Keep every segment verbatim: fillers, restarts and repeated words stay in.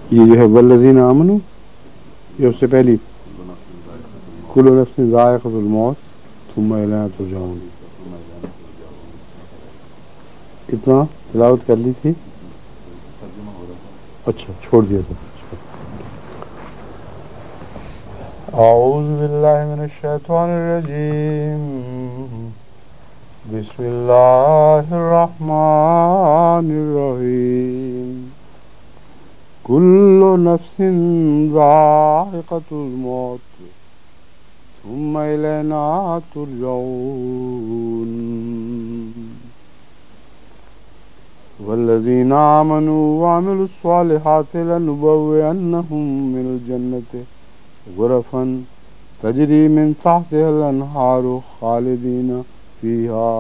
یہ جو ہے والذین آمنوا، یہ اس سے پہلی کل نفس ذائقۃ الموت ثم الینا ترجعون، اتنا تلاوت کر لی تھی. اچھا چھوڑ دیا تھا. اعوذ باللہ من الشیطان الرجیم، بسم اللہ الرحمن الرحیم. کل نفس ذائقۃ الموت ثم الینا ترجعون. والذین آمنوا وعملوا الصالحات لنبوئنهم من الجنة غرفا تجری من تحتها الانہار خالدین فیہا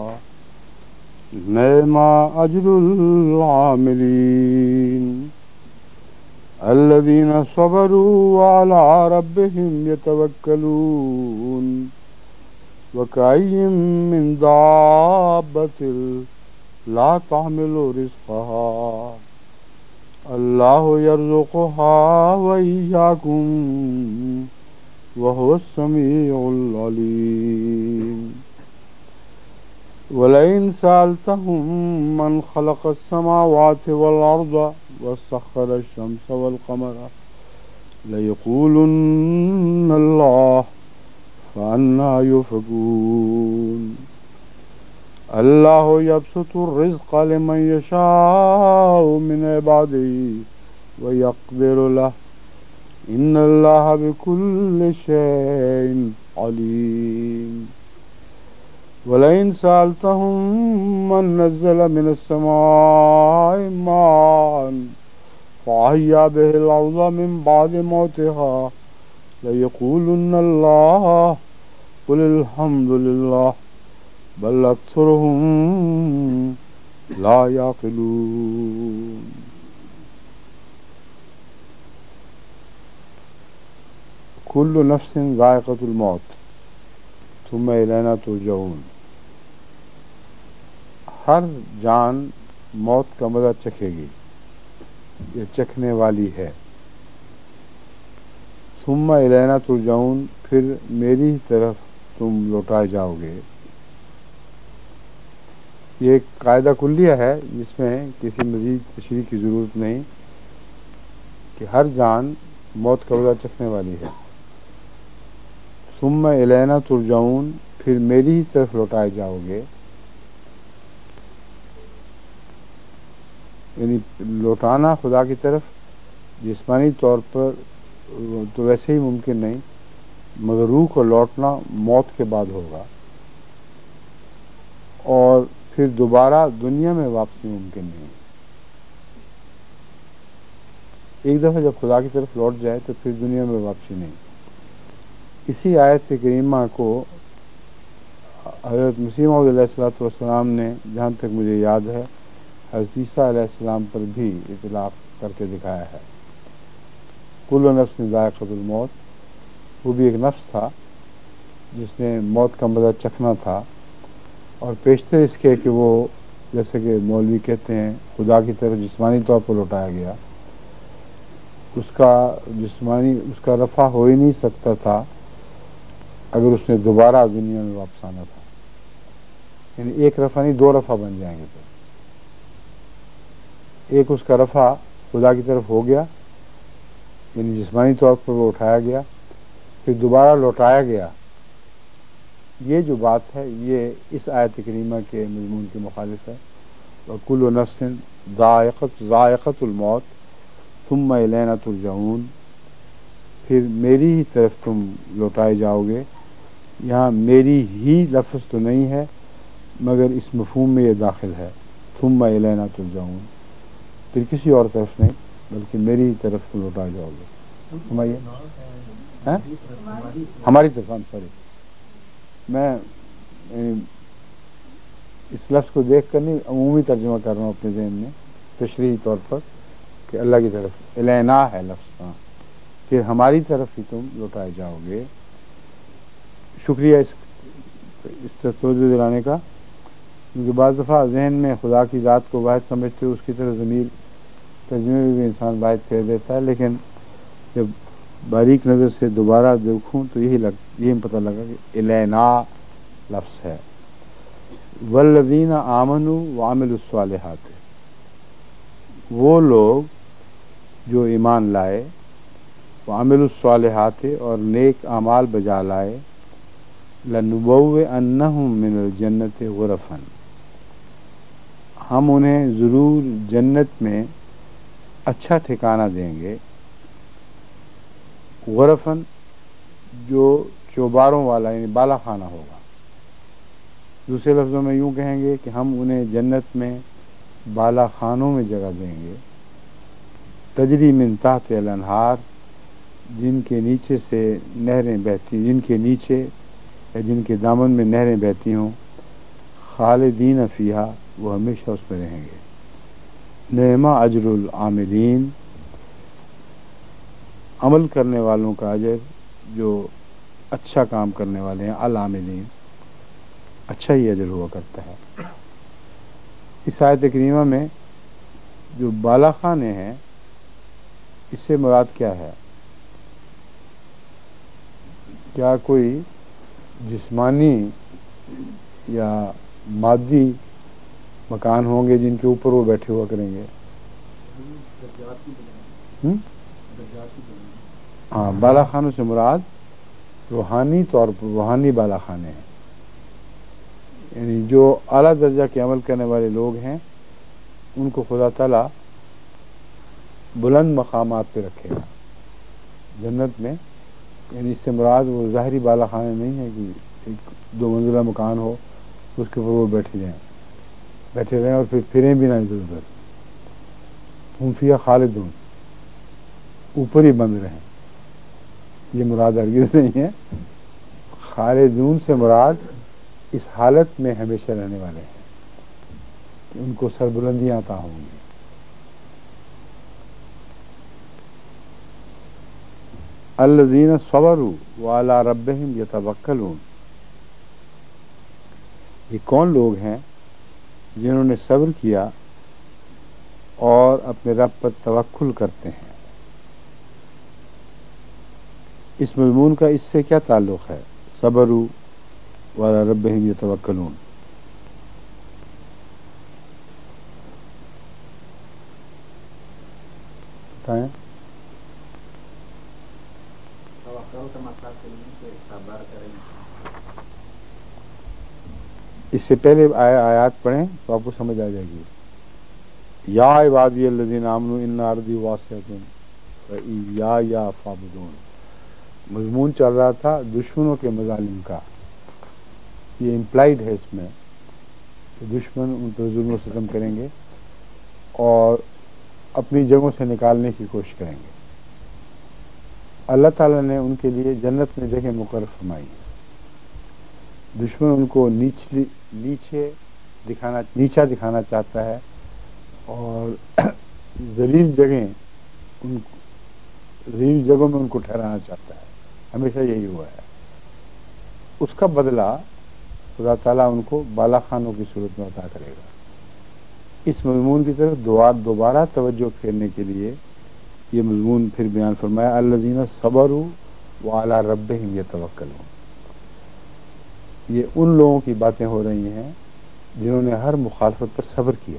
نعم اجر العاملین الذین صبروا وعلی ربهم یتوکلون وکأی من دابۃ لا تحمل رزقها اللہ یرزقها وإیاکم وهو السمیع العلیم. ولئن سألتهم من خلق السماوات والأرض وسخر الشمس والقمر ليقولن الله فأنى يؤفكون. اللہ یبسط الرزق لمن یشاء من عباده ویقدر له ان اللہ بكل شیء علیم. ولئن سألتهم من نزل من السماء ماء فأحیا به الأرض من بعد موتها ليقولن اللہ قل الحمد للہ بل اکثرهم لا یعقلون. کل نفس ذائقۃ الموت ثم الینا ترجعون. ہر جان موت کا مزہ چکھے گی، یہ چکھنے والی ہے. ثم الینا ترجعون، پھر میری ہی طرف تم لوٹائے جاؤ گے. یہ ایک قاعدہ کلیہ ہے جس میں کسی مزید تشریح کی ضرورت نہیں کہ ہر جان موت کا مزہ چکھنے والی ہے. ثم الینا ترجعون، پھر میری ہی طرف لوٹائے جاؤ گے. یعنی لوٹانا خدا کی طرف جسمانی طور پر تو ویسے ہی ممکن نہیں، مگر روح کو لوٹنا موت کے بعد ہوگا، اور پھر دوبارہ دنیا میں واپسی ممکن نہیں. ایک دفعہ جب خدا کی طرف لوٹ جائے تو پھر دنیا میں واپسی نہیں. اسی آیت کریمہ کو حضرت مسیح موعود علیہ الصلوۃ والسلام نے جہاں تک مجھے یاد ہے حضرت عیسیٰ علیہ السلام پر بھی اطلاق کر کے دکھایا ہے. کل نفس ذائقۃ الموت، وہ بھی ایک نفس تھا جس نے موت کا مزہ چکھنا تھا، اور پیشتر اس کے کہ وہ جیسے کہ مولوی کہتے ہیں خدا کی طرف جسمانی طور پر لوٹایا گیا، اس کا جسمانی اس کا رفع ہو ہی نہیں سکتا تھا اگر اس نے دوبارہ دنیا میں واپس آنا تھا. یعنی ایک رفع نہیں، دو رفع بن جائیں گے. تو ایک اس کا رفع خدا کی طرف ہو گیا، یعنی جسمانی طور پر وہ اٹھایا گیا، پھر دوبارہ لوٹایا گیا. یہ جو بات ہے یہ اس آیت کریمہ کے مضمون کے مخالف ہے. وَكُلُّ نَفْسٍ ذَائِقَةُ ذَائِقَةُ الْمَوْتِ ثُمَّ إِلَيْنَا تُرْجَعُونَ، پھر میری ہی طرف تم لوٹائے جاؤ گے. یہاں میری ہی لفظ تو نہیں ہے مگر اس مفہوم میں یہ داخل ہے، ثُمَّ إِلَيْنَا تُرْجَعُونَ، پھر کسی اور طرف نہیں بلکہ میری ہی طرف تم لوٹائے جاؤ گے. سمائیے ہماری طرف. سوری، میں اس لفظ کو دیکھ کر نہیں عمومی ترجمہ کر رہا ہوں اپنے ذہن میں تشریحی طور پر کہ اللہ کی طرف الینا ہے لفظ، ہاں پھر ہماری طرف ہی تم لوٹائے جاؤ گے. شکریہ اس اس طرح توجہ دلانے کا، کیونکہ بعض دفعہ ذہن میں خدا کی ذات کو واحد سمجھتے ہوئے اس کی طرف ضمیر ترجمے میں بھی انسان باعث کر دیتا ہے، لیکن جب باریک نظر سے دوبارہ دیکھوں تو یہی لگ یہی پتہ لگا کہ الینا لفظ ہے، والذین آمنوا وعملوا الصالحات، وہ لوگ جو ایمان لائے، وعملوا الصالحات اور نیک اعمال بجا لائے، لنبوئنہم من الجنت غرفا، ہم انہیں ضرور جنت میں اچھا ٹھکانہ دیں گے، غرفن جو چوباروں والا یعنی بالا خانہ ہوگا۔ دوسرے لفظوں میں یوں کہیں گے کہ ہم انہیں جنت میں بالا خانوں میں جگہ دیں گے، تجری من تحت الانہار، جن کے نیچے سے نہریں بہتی جن کے نیچے یا جن کے دامن میں نہریں بہتی ہوں، خالدین فیہا، وہ ہمیشہ اس میں رہیں گے۔ نعم اجر العاملین، عمل کرنے والوں کا اجر، جو اچھا کام کرنے والے ہیں، العاملین، اچھا ہی اجر ہوا کرتا ہے۔ اس آیت کریمہ میں جو بالا خانے ہیں، اس سے مراد کیا ہے؟ کیا کوئی جسمانی یا مادی مکان ہوں گے جن کے اوپر وہ بیٹھے ہوا کریں گے؟ ہاں، بالا خانوں سے مراد روحانی طور پر روحانی بالا خانے ہیں، یعنی جو اعلیٰ درجہ کے عمل کرنے والے لوگ ہیں ان کو خدا تعالیٰ بلند مقامات پہ رکھے گا جنت میں۔ یعنی اس سے مراد وہ ظاہری بالا خانے نہیں ہے کہ ایک دو منزلہ مکان ہو اس کے اوپر وہ بیٹھے جائیں بیٹھے رہیں اور پھر پھریں بھی نہ ادھر ادھر، ہم فیہا خالدون، اوپر ہی بند رہیں، یہ مراد ہرگز نہیں ہے۔ خالدون سے مراد اس حالت میں ہمیشہ رہنے والے ہیں کہ ان کو سربلندیاں عطا ہوں گی۔ الذین صبروا وعلی ربہم یتوکلون، یہ کون لوگ ہیں جنہوں نے صبر کیا اور اپنے رب پر توکل کرتے ہیں؟ اس مضمون کا اس سے کیا تعلق ہے؟ صبروا وعلی ربہم یتوکلون، بتائیں۔ اس سے پہلے آیات پڑھیں تو آپ کو سمجھ آ جائے گی۔ یا عبادی الذین آمنوا ان ارضی واسعۃ فایایا فاعبدون، مضمون چل رہا تھا دشمنوں کے مظالم کا، یہ امپلائیڈ ہے اس میں کہ دشمن ان پر ظلم و ستم کریں گے اور اپنی جگہوں سے نکالنے کی کوشش کریں گے۔ اللہ تعالیٰ نے ان کے لیے جنت میں جگہ مقرر فرمائی، دشمن ان کو نیچلی نیچے دکھانا نیچا دکھانا چاہتا ہے اور ذلیل جگہیں ان ذلیل جگہوں میں ان کو ٹھہرانا چاہتا ہے، ہمیشہ یہی ہوا ہے۔ اس کا بدلہ خدا تعالیٰ ان کو بالا خانوں کی صورت میں عطا کرے گا۔ اس مضمون کی طرف دعا دوبارہ توجہ پھیرنے کے لیے یہ مضمون پھر بیان فرمایا، الذین صبروا وعلی ربہم یتوکلون، یہ ان لوگوں کی باتیں ہو رہی ہیں جنہوں نے ہر مخالفت پر صبر کیا،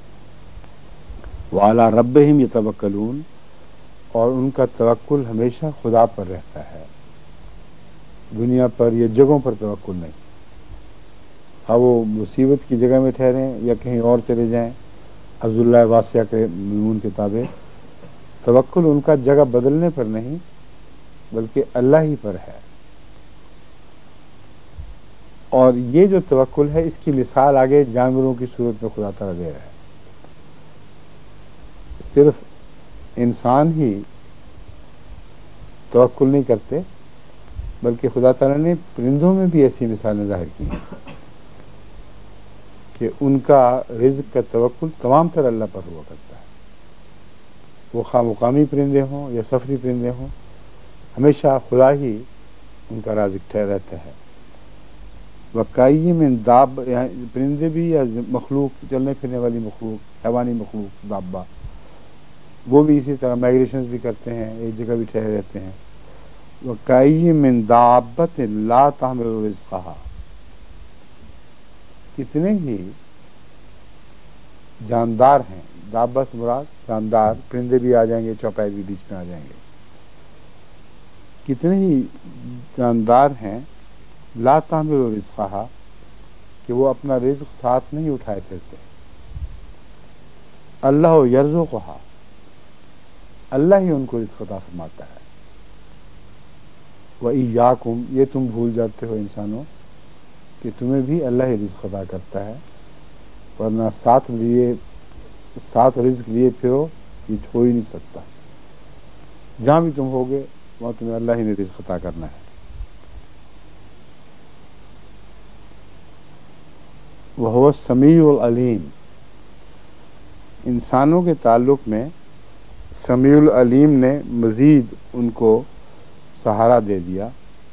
وعلی ربہم یتوکلون، اور ان کا توکل ہمیشہ خدا پر رہتا ہے، دنیا پر یا جگہوں پر توکل نہیں۔ ہاں، وہ مصیبت کی جگہ میں ٹھہریں یا کہیں اور چلے جائیں، عبداللہ واسعہ کے مضمون کے تابع توکل ان کا جگہ بدلنے پر نہیں بلکہ اللہ ہی پر ہے۔ اور یہ جو توکل ہے اس کی مثال آگے جانوروں کی صورت میں خدا تعالیٰ دے رہا ہے۔ صرف انسان ہی توکل نہیں کرتے بلکہ خدا تعالیٰ نے پرندوں میں بھی ایسی مثالیں ظاہر کی ہیں کہ ان کا رزق کا توکل تمام تر اللہ پر ہوا کرتا ہے، وہ خواہ مقامی پرندے ہوں یا سفری پرندے ہوں، ہمیشہ خدا ہی ان کا رازق ٹھہر رہتا ہے۔ وکائی میں داب، پرندے بھی یا مخلوق چلنے پھرنے والی مخلوق، حیوانی مخلوق، دابہ، وہ بھی اسی طرح مائگریشنز بھی کرتے ہیں، ایک جگہ بھی ٹھہرے رہتے ہیں۔ وَكَأَيٍّ مِّن دَابَّةٍ لَا تَحْمِلُ رِزْقَهَا، کتنے ہی جاندار ہیں، دابہ سے مراد جاندار، پرندے بھی آ جائیں گے، چوپائے بھی بیچ میں آ جائیں گے، کتنے ہی جاندار ہیں لا تحمل رزقها، کہ وہ اپنا رزق ساتھ نہیں اٹھائے پھرتے۔ اللہ یرزقها، اللہ ہی ان کو رزق عطا فرماتا ہے۔ وَإِيَّاكُمْ، یہ تم بھول جاتے ہو انسانوں کہ تمہیں بھی اللہ ہی رزق عطا کرتا ہے، ورنہ ساتھ لیے ساتھ رزق لیے پھرو، یہ ہو ہی نہیں سکتا۔ جہاں بھی تم ہوگے وہاں تمہیں اللہ ہی نے رزق عطا کرنا ہے۔ وَهُوَ السَّمِيعُ الْعَلِيمُ، انسانوں کے تعلق میں سمیع العلیم نے مزید ان کو سہارا دے دیا۔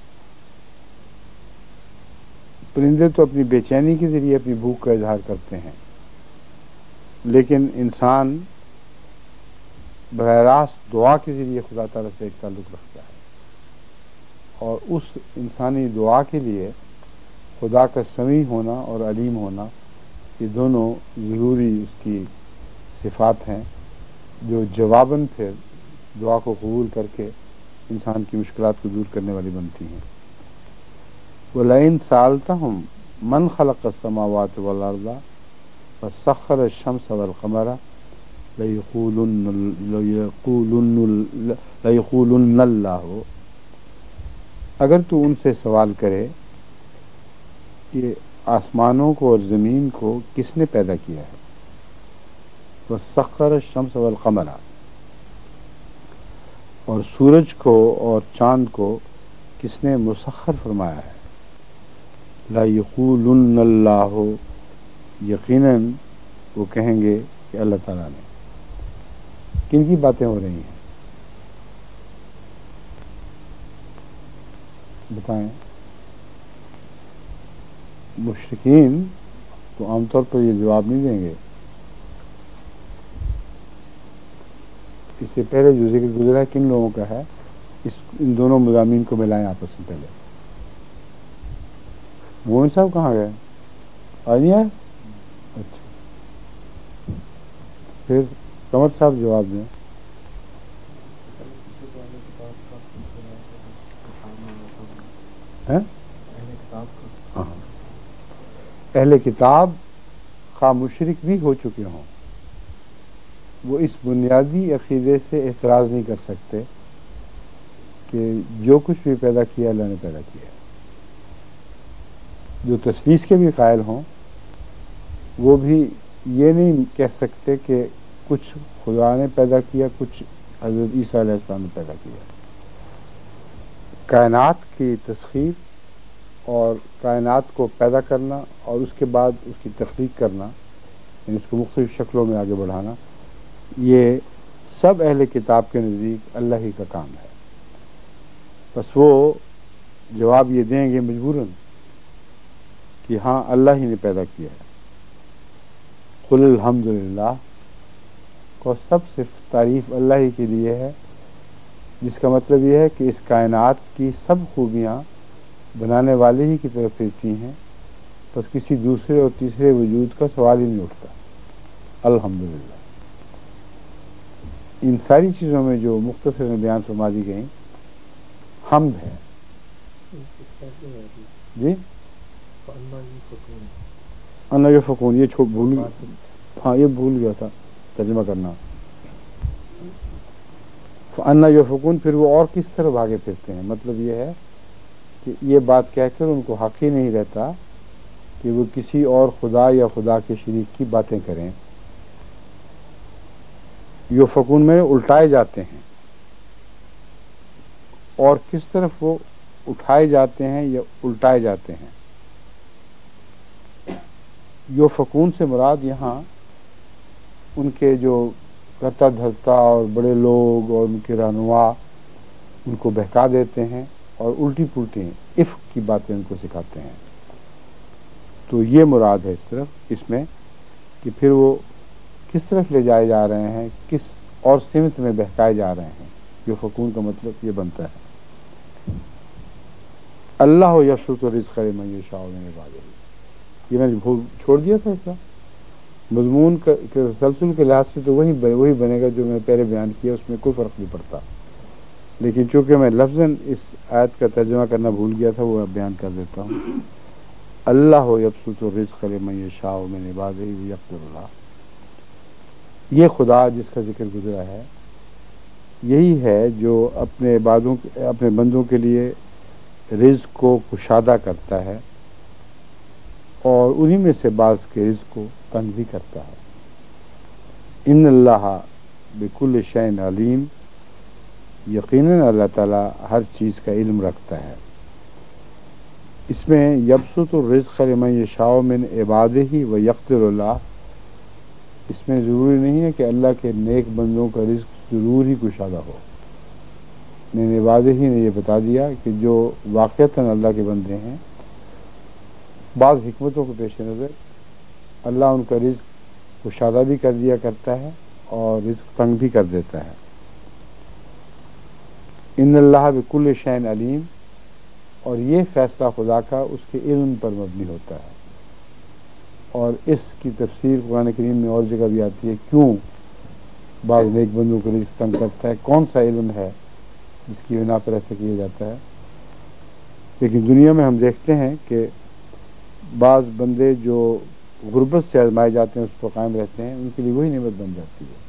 پرندے تو اپنی بے چینی کے ذریعے اپنی بھوک کا اظہار کرتے ہیں، لیکن انسان براہ راست دعا کے ذریعے خدا تعالیٰ سے ایک تعلق رکھتا ہے، اور اس انسانی دعا کے لیے خدا کا سمیع ہونا اور علیم ہونا، یہ دونوں ضروری اس کی صفات ہیں، جو جواباً پھر دعا کو قبول کر کے انسان کی مشکلات کو دور کرنے والی بنتی ہیں۔ وَلَئِن سَأَلْتَهُمْ مَنْ خَلَقَ السَّمَاوَاتِ وَالْأَرْضَ وَسَخَّرَ الشَّمْسَ وَالْقَمَرَ لَيَقُولُنَّ لَيَقُولُنَّ اللَّهُ، اگر تو ان سے سوال کرے کہ آسمانوں کو اور زمین کو کس نے پیدا کیا ہے، وَسَخَّرَ الشَّمْسَ وَالْقَمَرَ، اور سورج کو اور چاند کو کس نے مسخر فرمایا ہے، لَيَقُولُنَّ اللَّهُ، یقیناً وہ کہیں گے کہ اللہ تعالیٰ نے۔ کن کی باتیں ہو رہی ہیں بتائیں؟ مشرکین تو عام طور پر یہ جواب نہیں دیں گے۔ اس سے پہلے جو ذکر گزرا ہے کن لوگوں کا ہے، اس ان دونوں مضامین کو ملائیں آپس میں پہلے۔ مومن صاحب کہاں گئے؟ آج نہیں آئے؟ اچھا، پھر قمر صاحب جواب دیں۔ ہاں، اہل کتاب خواہ مشرک بھی ہو چکے ہوں، وہ اس بنیادی عقیدے سے اعتراض نہیں کر سکتے کہ جو کچھ بھی پیدا کیا اللہ نے پیدا کیا ہے۔ جو تثلیث کے بھی قائل ہوں وہ بھی یہ نہیں کہہ سکتے کہ کچھ خدا نے پیدا کیا، کچھ حضرت عیسیٰ علیہ السلام نے پیدا کیا۔ کائنات کی تسخیر اور کائنات کو پیدا کرنا اور اس کے بعد اس کی تخلیق کرنا، یعنی اس کو مختلف شکلوں میں آگے بڑھانا، یہ سب اہل کتاب کے نزدیک اللہ ہی کا کام ہے۔ بس وہ جواب یہ دیں گے مجبوراً کہ ہاں اللہ ہی نے پیدا کیا ہے۔ قل الحمدللہ، کو سب صرف تعریف اللہ ہی کے لیے ہے، جس کا مطلب یہ ہے کہ اس کائنات کی سب خوبیاں بنانے والے ہی کی طرف پھرتی ہیں، بس کسی دوسرے اور تیسرے وجود کا سوال ہی نہیں اٹھتا۔ الحمدللہ، ان ساری چیزوں میں جو مختصر میں بیان فرما دی گئیں حمد ہے۔ جی انا یفقون، یہ چھوٹ بھول ہاں یہ بھول گیا تھا ترجمہ کرنا۔ انا یفقون، پھر وہ اور کس طرح بھاگے پھرتے ہیں، مطلب یہ ہے کہ یہ بات کہہ کر ان کو حق ہی نہیں رہتا کہ وہ کسی اور خدا یا خدا کے شریک کی باتیں کریں۔ یفقون میں الٹائے جاتے ہیں، اور کس طرف وہ اٹھائے جاتے ہیں یا الٹائے جاتے ہیں۔ یفقون سے مراد یہاں ان کے جو کرتا دھرتا اور بڑے لوگ اور ان کے رہنما ان کو بہکا دیتے ہیں اور الٹی پلٹی عفق کی باتیں ان کو سکھاتے ہیں، تو یہ مراد ہے اس طرف اس میں کہ پھر وہ کس طرف لے جائے جا رہے ہیں، کس اور سمت میں بہکائے جا رہے ہیں. یفقون کا مطلب یہ بنتا ہے اللہ یبسط الرزق لمن یشاء من عبادہ. یہ میں نے بھول چھوڑ دیا تھا. اس کا مضمون کا تسلسل کے لحاظ سے تو وہی وہی بنے گا جو میں نے پہلے بیان کیا، اس میں کوئی فرق نہیں پڑتا. لیکن چونکہ میں لفظاً اس آیت کا ترجمہ کرنا بھول گیا تھا، وہ اب بیان کر دیتا ہوں. اللہ یبسط الرزق لمن یشاء من عبادہ ویقدر له. یہ خدا جس کا ذکر گزرا ہے یہی ہے جو اپنے عبادوں اپنے بندوں کے لیے رزق کو کشادہ کرتا ہے اور انہی میں سے بعض کے رزق کو تنگ بھی کرتا ہے. ان اللہ بکل شیء علیم. یقیناً اللہ تعالیٰ ہر چیز کا علم رکھتا ہے. اس میں یبسط الرزق لمن یشاء من عبادہ ویقدر له، اس میں ضروری نہیں ہے کہ اللہ کے نیک بندوں کا رزق ضرور ہی کشادہ ہو. میں نے واضح ہی نے یہ بتا دیا کہ جو واقعتاً اللہ کے بندے ہیں، بعض حکمتوں کے پیش نظر اللہ ان کا رزق کشادہ بھی کر دیا کرتا ہے اور رزق تنگ بھی کر دیتا ہے. ان اللہ بکل شیء علیم. اور یہ فیصلہ خدا کا اس کے علم پر مبنی ہوتا ہے. اور اس کی تفسیر قرآن کریم میں اور جگہ بھی آتی ہے، کیوں بعض نیک بندوں کو رزق تنگ کرتا ہے، کون سا علم ہے جس کی بنا پر ایسا کیا جاتا ہے. لیکن دنیا میں ہم دیکھتے ہیں کہ بعض بندے جو غربت سے آزمائے جاتے ہیں اس پر قائم رہتے ہیں، ان کے لیے وہی نعمت بن جاتی ہے.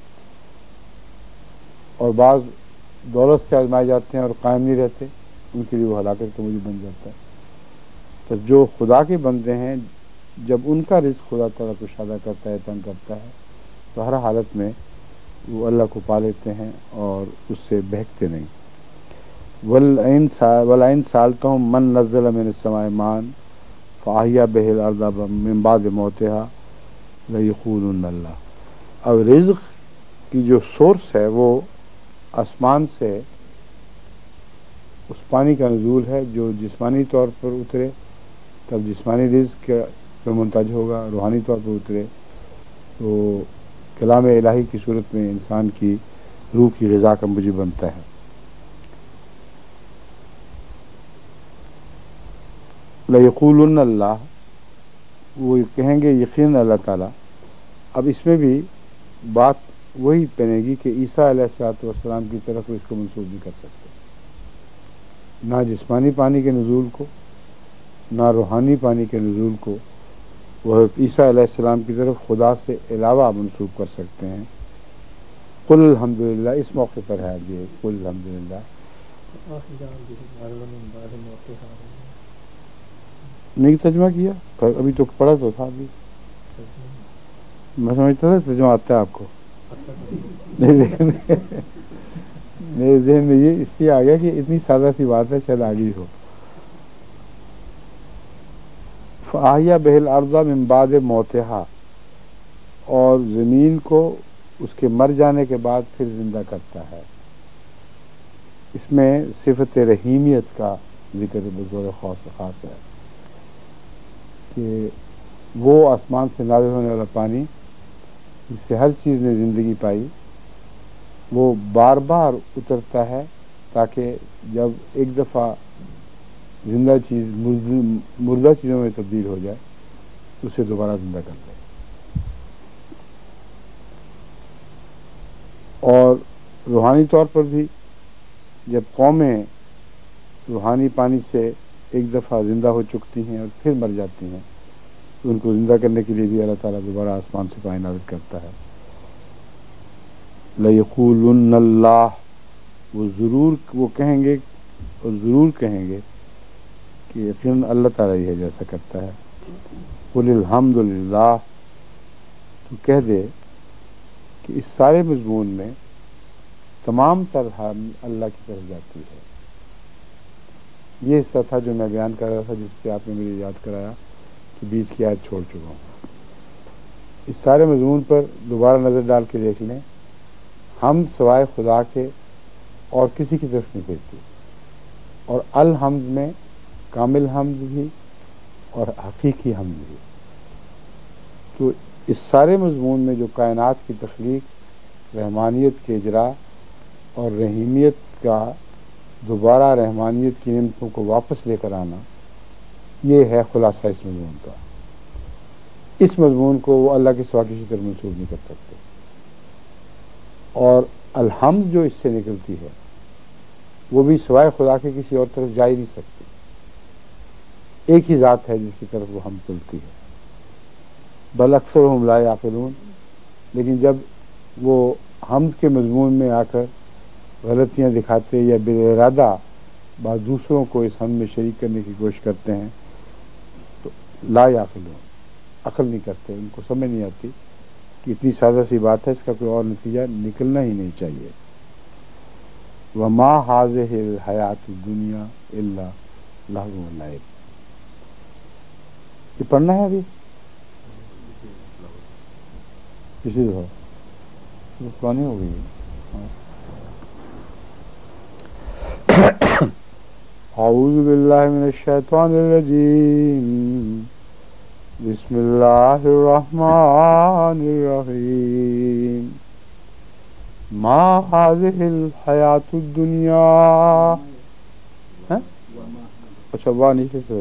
اور بعض دولت سے آزمائے جاتے ہیں اور قائم نہیں رہتے، ان کے لیے وہ ہلاکت کا موجب بن جاتا ہے. تو جو خدا کے بندے ہیں، جب ان کا رزق خدا تعالیٰ کشادہ کرتا ہے، تنگ کرتا ہے، تو ہر حالت میں وہ اللہ کو پا لیتے ہیں اور اس سے بہکتے نہیں. وَلَئِن سَأَلْتَهُم مَّن نَّزَّلَ مِنَ السَّمَاءِ مَاءً فَأَحْيَا بِهِ الْأَرْضَ مِن بَعْدِ مَوْتِهَا لَيَقُولُنَّ اللَّهُ. اب رزق کی جو سورس ہے وہ آسمان سے اس پانی کا نزول ہے جو جسمانی طور پر اترے تب جسمانی رزق پر منتج ہوگا، روحانی طور پر اترے تو کلام الہی کی صورت میں انسان کی روح کی غذا کا موجب بنتا ہے. لَيَقُولُنَّ اللَّهُ. وہ کہیں گے یقین اللہ تعالیٰ. اب اس میں بھی بات وہی بنے گی کہ عیسیٰ علیہ الصلوۃ والسلام کی طرف اس کو منسوب نہیں کر سکتے، نہ جسمانی پانی کے نزول کو نہ روحانی پانی کے نزول کو وہ عیسیٰ علیہ السلام کی طرف خدا سے علاوہ منسوب کر سکتے ہیں. قل الحمدللہ اس موقع پر ہے یہ قل الحمدللہ. نہیں ترجمہ کیا ابھی تو پڑھا تو تھا. ابھی میں سمجھتا تھا ترجمہ آتا ہے آپ کو. میرے ذہن میں یہ اس لیے آ گیا کہ اتنی سادہ سی بات ہے، شاید آگے ہو. فَأَحْيَا بِهِ الْأَرْضَ مِن بَعْدِ مَوْتِهَا. اور زمین کو اس کے مر جانے کے بعد پھر زندہ کرتا ہے. اس میں صفت رحیمیت کا ذکر بطور خاص خاص ہے کہ وہ آسمان سے نازل ہونے والا پانی جس سے ہر چیز نے زندگی پائی وہ بار بار اترتا ہے تاکہ جب ایک دفعہ زندہ چیز مردہ چیزوں میں تبدیل ہو جائے اسے دوبارہ زندہ کر دے. اور روحانی طور پر بھی جب قومیں روحانی پانی سے ایک دفعہ زندہ ہو چکتی ہیں اور پھر مر جاتی ہیں تو ان کو زندہ کرنے کے لیے بھی اللہ تعالیٰ دوبارہ آسمان سے پانی نازل کرتا ہے. لَيَقُولُنَّ اللَّهُ. وہ ضرور وہ کہیں گے اور ضرور کہیں گے کہ یقیناً اللہ تعالیٰ یہ جیسا کرتا ہے. قُلِ الْحَمْدُ لِلَّهِ. تو کہہ دے کہ اس سارے مضمون میں تمام تر اللہ کی طرف جاتی ہے. یہ حصہ تھا جو میں بیان کر رہا تھا جس پہ آپ نے مجھے یاد کرایا کہ بیچ کی آیت چھوڑ چکا ہوں. اس سارے مضمون پر دوبارہ نظر ڈال کے دیکھ لیں. ہم سوائے خدا کے اور کسی کی طرف نہیں بھیجتے، اور الحمد میں کامل حمد بھی اور حقیقی حمد بھی. تو اس سارے مضمون میں جو کائنات کی تخلیق رحمانیت کے اجرا اور رحیمیت کا دوبارہ رحمانیت کی نعمتوں کو واپس لے کر آنا، یہ ہے خلاصہ اس مضمون کا۔ اس مضمون کو وہ اللہ کے سوا کسی طرح منسوخ نہیں کر سکتے، اور الحمد جو اس سے نکلتی ہے وہ بھی سوائے خدا کے کسی اور طرف جا ہی نہیں سکتی۔ ایک ہی ذات ہے جس کی طرف وہ ہم چلتی ہے، بل اکثرہم لا یعقلون۔ لیکن جب وہ حمد کے مضمون میں آ کر غلطیاں دکھاتے یا بے ارادہ بعض دوسروں کو اس حمد میں شریک کرنے کی کوشش کرتے ہیں تو لا یعقلون، عقل نہیں کرتے، ان کو سمجھ نہیں آتی کہ اتنی سادہ سی بات ہے، اس کا کوئی اور نتیجہ نکلنا ہی نہیں چاہیے۔ وما هذه الحیات الدنیا الا لہو و لعب۔ یہ پڑھنا ہے ابھی کسی دفعہ پرانی ہو گئی۔ اعوذ باللہ من الشیطان الرجیم، بسم اللہ الرحمن الرحیم۔ ما هذه الحیات الدنیا، اچھا واہ نیچے سے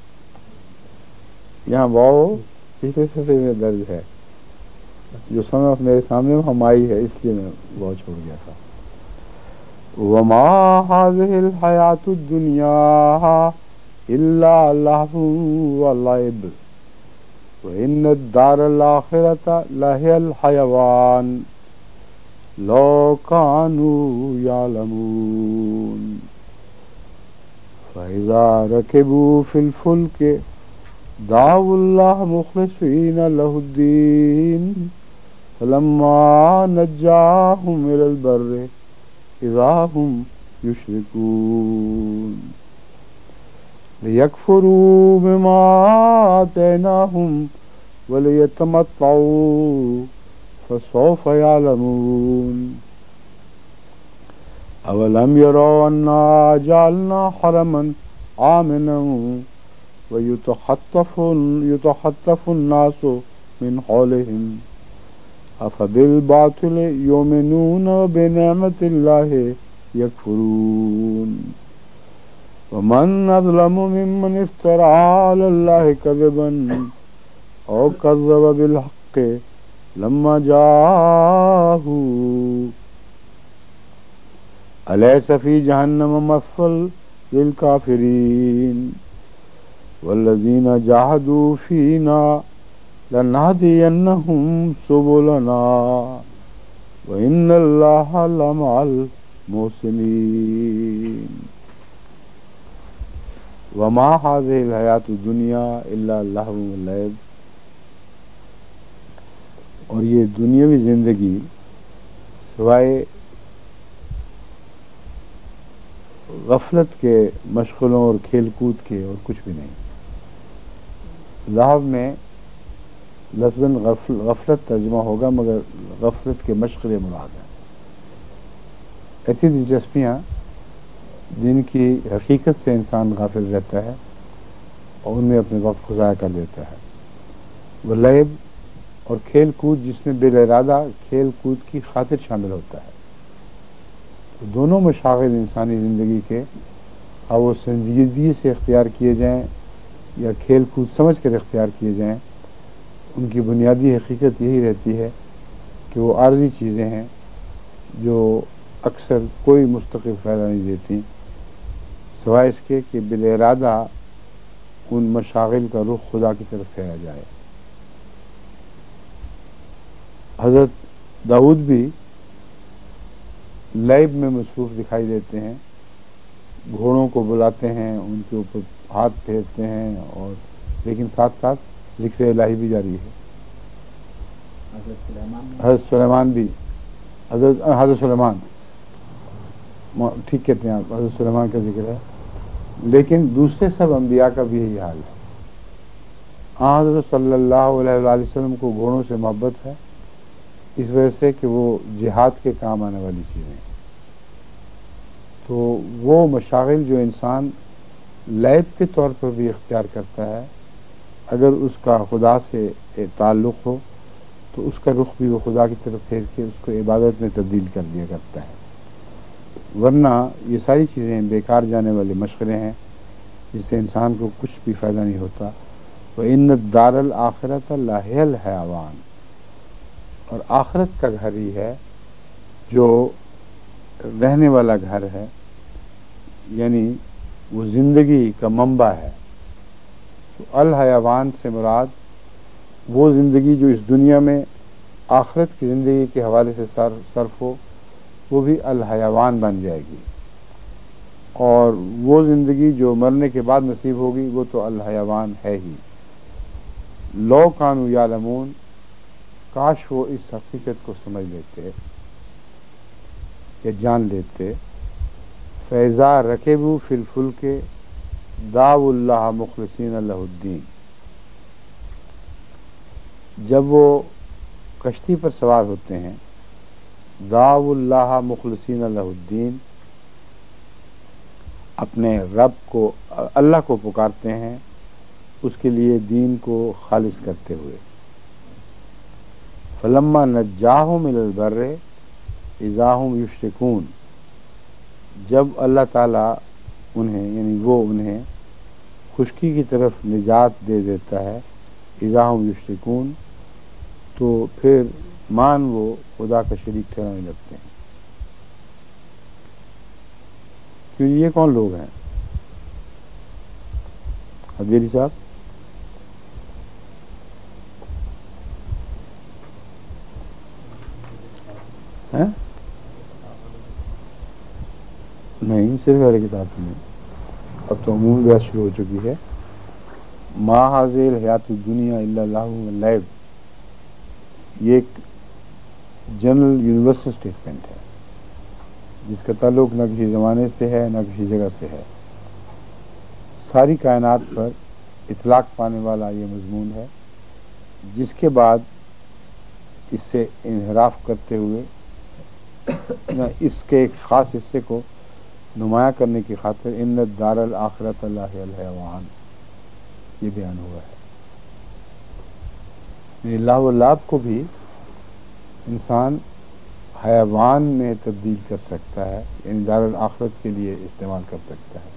یہاں واو پچھلے صفحے میں درج ہے، جو سمجھ میرے سامنے ہم آئی ہے اس لیے میں واو چھوڑ گیا تھا۔ وما هذه الحیات الدنیا الا لہو و لعب وان الدار الاخرۃ لہی الحیوان لو كانوا يعلمون۔ فإذا ركبوا في الفلك دعوا الله مخلصين له الدين فلما نجاهم إلى البر إذا هم يشركون ليكفروا بما آتيناهم وليتمتعوا فسوف يعلمون۔ اولم يروا انا جعلنا حرما آمنا ويتخطف يتخطف الناس من حولهم افبالباطل يؤمنون وبنعمة الله يكفرون۔ ومن اظلم ممن افترى على الله كذبا او كذب بالحق لما جاءه أليس في جهنم مثوى للكافرين والذين جاهدوا فينا لنهدينهم سبلنا وإن الله لمع المحسنين۔ وما هذه الحياة الدنيا إلا لهو ولعب، اور یہ دنیاوی زندگی سوائے غفلت کے، مشغلوں اور کھیل کود کے اور کچھ بھی نہیں۔ لہو میں لفظاً غفلت ترجمہ ہوگا، مگر غفلت کے مشغلے مراد ہیں۔ ایسی دلچسپیاں جن کی حقیقت سے انسان غافل رہتا ہے اور ان میں اپنے وقت کو ضائع کر دیتا ہے۔ وہ لعب اور کھیل کود جس میں بے ارادہ کھیل کود کی خاطر شامل ہوتا ہے۔ تو دونوں مشاغل انسانی زندگی کے اور وہ سنجیدگی سے اختیار کیے جائیں یا کھیل کود سمجھ کر اختیار کیے جائیں، ان کی بنیادی حقیقت یہی رہتی ہے کہ وہ عارضی چیزیں ہیں جو اکثر کوئی مستقل فائدہ نہیں دیتی، سوائے اس کے کہ بے ارادہ ان مشاغل کا رخ خدا کی طرف پھیرا جائے۔ حضرت داؤد بھی لعب میں مصروف دکھائی دیتے ہیں، گھوڑوں کو بلاتے ہیں، ان کے اوپر ہاتھ پھیرتے ہیں، اور لیکن ساتھ ساتھ ذکر الہی بھی جاری ہے۔ حضرت سلیمان بھی حضرت حضرت سلیمان ٹھیک کہتے ہیں آپ، حضرت سلیمان کا ذکر ہے، لیکن دوسرے سب انبیاء کا بھی یہی حال ہے۔ حضرت صلی اللہ علیہ وآلہ وسلم کو گھوڑوں سے محبت ہے اس وجہ سے کہ وہ جہاد کے کام آنے والی چیزیں، تو وہ مشاغل جو انسان لعب کے طور پر بھی اختیار کرتا ہے، اگر اس کا خدا سے تعلق ہو تو اس کا رخ بھی وہ خدا کی طرف پھیر کے اس کو عبادت میں تبدیل کر دیا کرتا ہے، ورنہ یہ ساری چیزیں بیکار جانے والے مشغلے ہیں جس سے انسان کو کچھ بھی فائدہ نہیں ہوتا۔ وَإِنَّ الدَّارَ الْآخِرَةَ لَهِيَ الْحَيَوَانُ، اور آخرت کا گھر ہی ہے جو رہنے والا گھر ہے، یعنی وہ زندگی کا منبع ہے۔ تو الحیوان سے مراد وہ زندگی جو اس دنیا میں آخرت کی زندگی کے حوالے سے صرف ہو، وہ بھی الحیوان بن جائے گی، اور وہ زندگی جو مرنے کے بعد نصیب ہوگی وہ تو الحیوان ہے ہی۔ لو کانوا یعلمون، کاش وہ اس حقیقت کو سمجھ لیتے یا جان لیتے۔ فَإِذَا رَكِبُوا فِي الْفُلْكِ دَعَوُا اللَّهَ مُخْلِصِينَ لَهُ الدِّينَ، جب وہ کشتی پر سوار ہوتے ہیں، دَعَوُا اللَّهَ مُخْلِصِينَ لَهُ الدِّينَ، اپنے رب کو، اللہ کو پکارتے ہیں اس کے لیے دین کو خالص کرتے ہوئے۔ فَلَمَّا نَجَّاهُمْ إِلَى الْبَرِّ إِذَا هُمْ يُشْرِكُونَ، جب اللہ تعالیٰ انہیں یعنی وہ انہیں خشکی کی طرف نجات دے دیتا ہے، اذا ہم یشرکون، تو پھر مان وہ خدا کا شریک ٹھہرانے لگتے ہیں۔ کیوں یہ کون لوگ ہیں؟ حضیری صاحب، ہیں؟ نہیں، صرف اہل کتاب میں، اب تو عمومی بحث شروع ہو چکی ہے۔ ما هذه الحیات الدنیا الا لہو و لعب، یہ ایک جنرل یونیورسل اسٹیٹمنٹ ہے جس کا تعلق نہ کسی زمانے سے ہے نہ کسی جگہ سے ہے، ساری کائنات پر اطلاق پانے والا یہ مضمون ہے، جس کے بعد اس سے انحراف کرتے ہوئے یا اس کے ایک خاص حصے کو نمایاں کرنے کی خاطر ان الدار الآخرۃ لہی الحیوان یہ بیان ہوا ہے۔ اللہ و لعب کو بھی انسان حیوان میں تبدیل کر سکتا ہے، یعنی دار الآخرت کے لیے استعمال کر سکتا ہے۔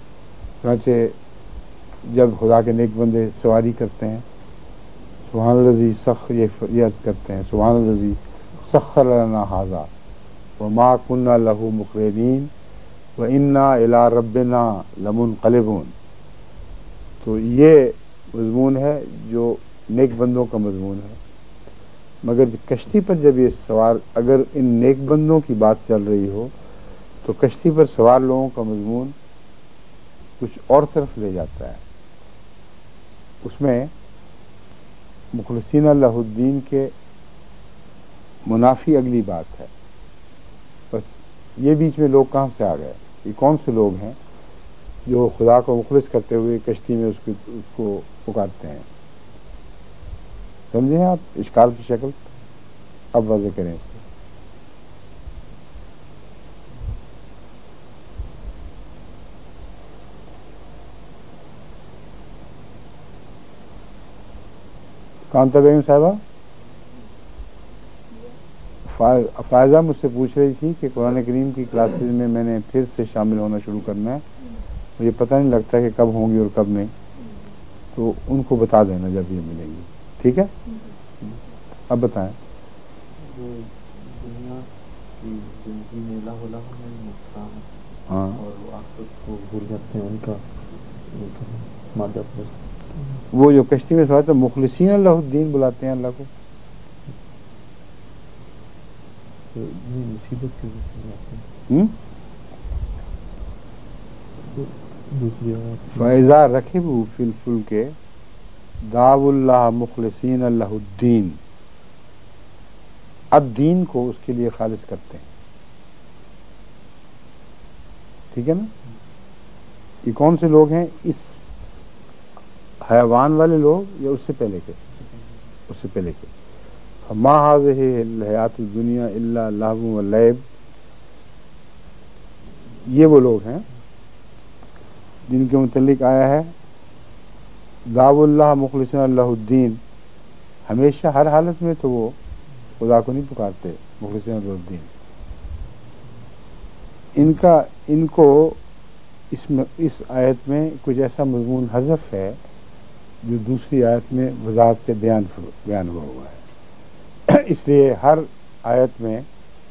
چنانچہ جب خدا کے نیک بندے سواری کرتے ہیں، سبحان الذی سخر، یہ عرض کرتے ہیں سبحان الذی سخر لنا ھذا وما كنا له مقرنین وانا الی ربنا لمنقلبون، تو یہ مضمون ہے جو نیک بندوں کا مضمون ہے۔ مگر کشتی پر جب یہ سوار، اگر ان نیک بندوں کی بات چل رہی ہو تو کشتی پر سوار لوگوں کا مضمون کچھ اور طرف لے جاتا ہے۔ اس میں مخلصین اللہ الدین کے منافی اگلی بات ہے۔ بس یہ بیچ میں لوگ کہاں سے آ گئے؟ یہ کون سے لوگ ہیں جو خدا کو مخلص کرتے ہوئے کشتی میں اس کو اس کو پکارتے ہیں؟ سمجھے ہیں آپ اشکال کی شکل؟ اب واضح کریں اس کو۔ کانتا بیگم صاحبہ، فائزہ مجھ سے پوچھ رہی تھی کہ قرآن کریم کی کلاسز میں میں نے پھر سے شامل ہونا شروع کرنا ہے، مجھے پتہ نہیں لگتا کہ کب ہوں گی اور کب نہیں، تو ان کو بتا دینا جب یہ ملیں گی، ٹھیک ہے؟ اب بتائیں۔ ہاں، وہ جو کشتی میں سوال تو مخلصین اللہ الدین بلاتے ہیں اللہ کو، فَإِذَا رَكِبُوا فِي الْفُلْكِ دَعَوُا اللَّهَ مُخْلِصِينَ لَهُ الدِّينَ، الدین کو اس کے لیے خالص کرتے ہیں، ٹھیک ہے نا؟ یہ کون سے لوگ ہیں؟ اس حیوان والے لوگ یا اس سے پہلے کے؟ اس سے پہلے کے۔ فَمَا هَذِهِ الْحَيَاةُ الدُّنْيَا إِلَّا لَهْوٌ وَلَعِبٌ، یہ وہ لوگ ہیں جن کے متعلق آیا ہے دعو اللہ مخلصین اللہ الدین، ہمیشہ ہر حالت میں تو وہ خدا کو نہیں پکارتے مخلصین الدین. ان کا ان کو اس میں اس آیت میں کچھ ایسا مضمون حذف ہے جو دوسری آیت میں وضاحت سے بیان بیان ہوا ہوا ہے. اس لیے ہر آیت میں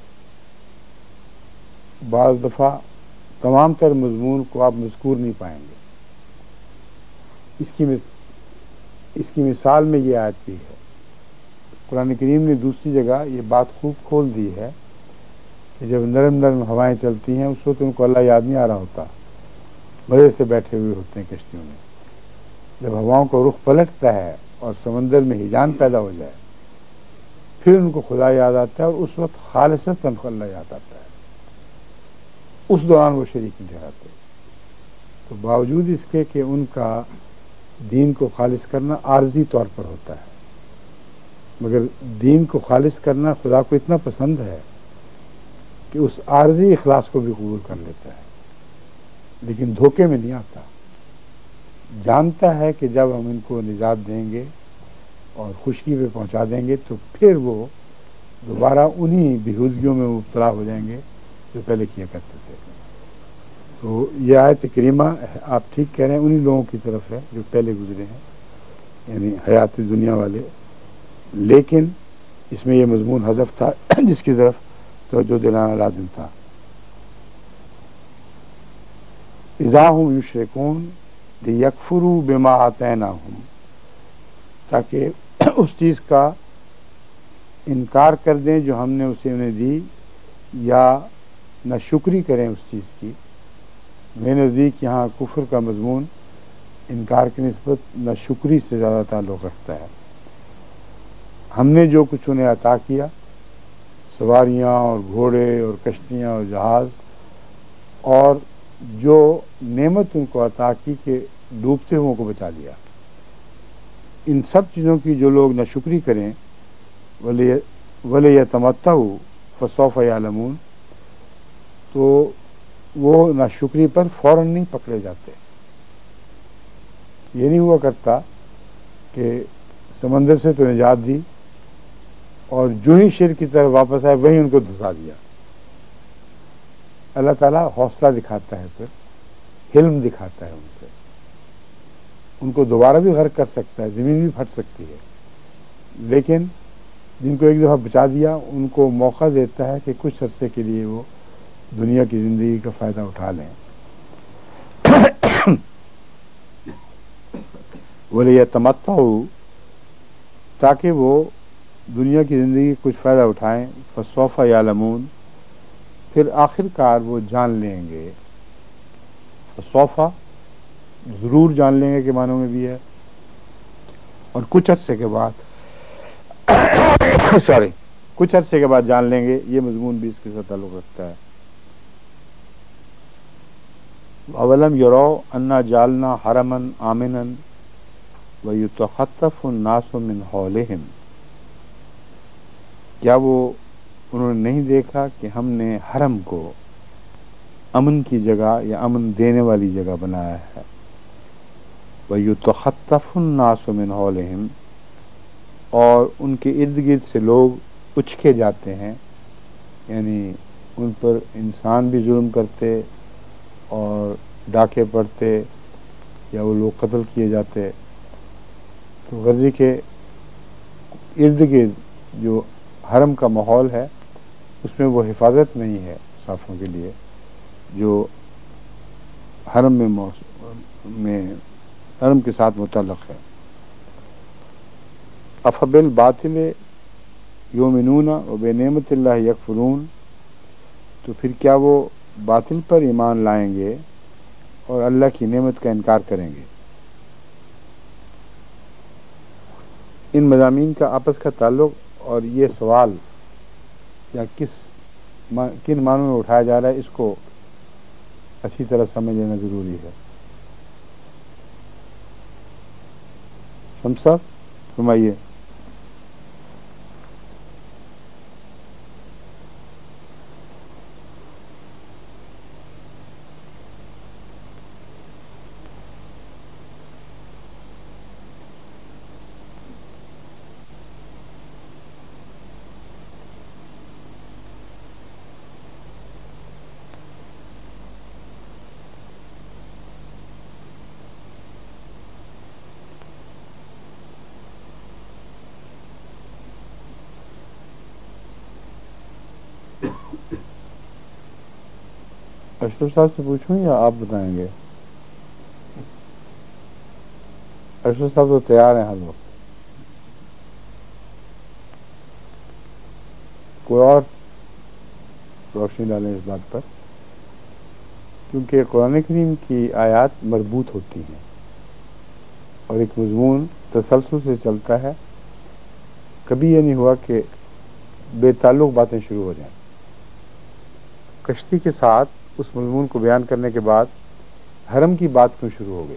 بعض دفعہ تمام تر مضمون کو آپ مذکور نہیں پائیں گے. اس کی اس کی مثال میں یہ آیت بھی ہے. قرآن کریم نے دوسری جگہ یہ بات خوب کھول دی ہے کہ جب نرم نرم ہوائیں چلتی ہیں اس وقت ان کو اللہ یاد نہیں آ رہا ہوتا، مزے سے بیٹھے ہوئے ہوتے ہیں کشتیوں میں. جب ہواؤں کو رخ پلٹتا ہے اور سمندر میں ہیجان پیدا ہو جائے پھر ان کو خدا یاد آتا ہے، اور اس وقت خالصتاً اللہ یاد آتا ہے. اس دوران وہ شریک نہیں ٹھہراتے. تو باوجود اس کے کہ ان کا دین کو خالص کرنا عارضی طور پر ہوتا ہے، مگر دین کو خالص کرنا خدا کو اتنا پسند ہے کہ اس عارضی اخلاص کو بھی قبول کر لیتا ہے، لیکن دھوکے میں نہیں آتا. جانتا ہے کہ جب ہم ان کو نجات دیں گے اور خشکی پہ پہنچا دیں گے تو پھر وہ دوبارہ انہی بےہودگیوں میں مبتلا ہو جائیں گے جو پہلے کیا کرتے تھے. تو یہ آیت کریمہ آپ ٹھیک کہہ رہے ہیں، انہی لوگوں کی طرف ہے جو پہلے گزرے ہیں، یعنی حیات دنیا والے. لیکن اس میں یہ مضمون حذف تھا جس کی طرف توجہ دلانا لازم تھا. اذا هم یشرکون لیکفروا بما آتیناہم، تاکہ اس چیز کا انکار کر دیں جو ہم نے اسے انہیں دی، یا نہ شکری کریں اس چیز کی. میں نزدیک یہاں کفر کا مضمون انکار کی نسبت نہ شکری سے زیادہ تعلق رکھتا ہے. ہم نے جو کچھ انہیں عطا کیا، سواریاں اور گھوڑے اور کشتیاں اور جہاز، اور جو نعمت ان کو عطا کی کہ ڈوبتے ہوئے کو بچا لیا، ان سب چیزوں کی جو لوگ نہ شکری کریں وَلِيَتَمَتَّعُوا فَسَوْفَ يَعْلَمُونَ، تو وہ نہ شکری پر فوراً نہیں پکڑے جاتے. یہ نہیں ہوا کرتا کہ سمندر سے تو نجات دی اور جو ہی شرک کی طرف واپس آئے وہیں ان کو دھسا دیا. اللہ تعالیٰ حوصلہ دکھاتا ہے، پھر حلم دکھاتا ہے ان سے. ان کو دوبارہ بھی غرق کر سکتا ہے، زمین بھی پھٹ سکتی ہے، لیکن جن کو ایک دفعہ بچا دیا ان کو موقع دیتا ہے کہ کچھ عرصے کے لیے وہ دنیا کی زندگی کا فائدہ اٹھا لیں. وَلِيَتَمَتَّعُوا، تاکہ وہ دنیا کی زندگی کچھ فائدہ اٹھائیں. فَسَوْفَ يَعْلَمُونَ، پھر آخر کار وہ جان لیں گے. فَسَوْفَ ضرور جان لیں گے کے معنوں میں بھی ہے، اور کچھ عرصے کے بعد سوری کچھ عرصے کے بعد جان لیں گے. یہ مضمون بھی اس کے ساتھ تعلق رکھتا ہے. اولم یروا انا جعلنا حرما آمنا ویتخطف الناس من حولهم، کیا وہ انہوں نے نہیں دیکھا کہ ہم نے حرم کو امن کی جگہ یا امن دینے والی جگہ بنایا ہے. ویتخطف الناس من حولهم، اور ان کے ارد گرد سے لوگ اچکے جاتے ہیں، یعنی ان پر انسان بھی ظلم کرتے اور ڈاکے پڑتے یا وہ لوگ قتل کیے جاتے. تو غزے کے ارد گرد جو حرم کا ماحول ہے اس میں وہ حفاظت نہیں ہے صافوں کے لیے جو حرم میں میں حرم کے ساتھ متعلق ہے. افبالباطل یؤمنون وبنعمت اللہ یکفرون، تو پھر کیا وہ باطل پر ایمان لائیں گے اور اللہ کی نعمت کا انکار کریں گے. ان مضامین کا آپس کا تعلق اور یہ سوال یا کس کن معنوں میں اٹھایا جا رہا ہے اس کو اچھی طرح سمجھ لینا ضروری ہے. شمس صاحب فرمائیے. اشرف صاحب سے پوچھوں یا آپ بتائیں گے؟ اشرف صاحب تو تیار ہیں ہر وقت. کوئی اور روشنی ڈالیں اس بات پر، کیونکہ قرآن کریم کی آیات مربوط ہوتی ہیں اور ایک مضمون تسلسل سے چلتا ہے. کبھی یہ نہیں ہوا کہ بے تعلق باتیں شروع ہو جائیں. کشتی کے ساتھ اس مضمون کو بیان کرنے کے بعد حرم کی بات کیوں شروع ہو گئی؟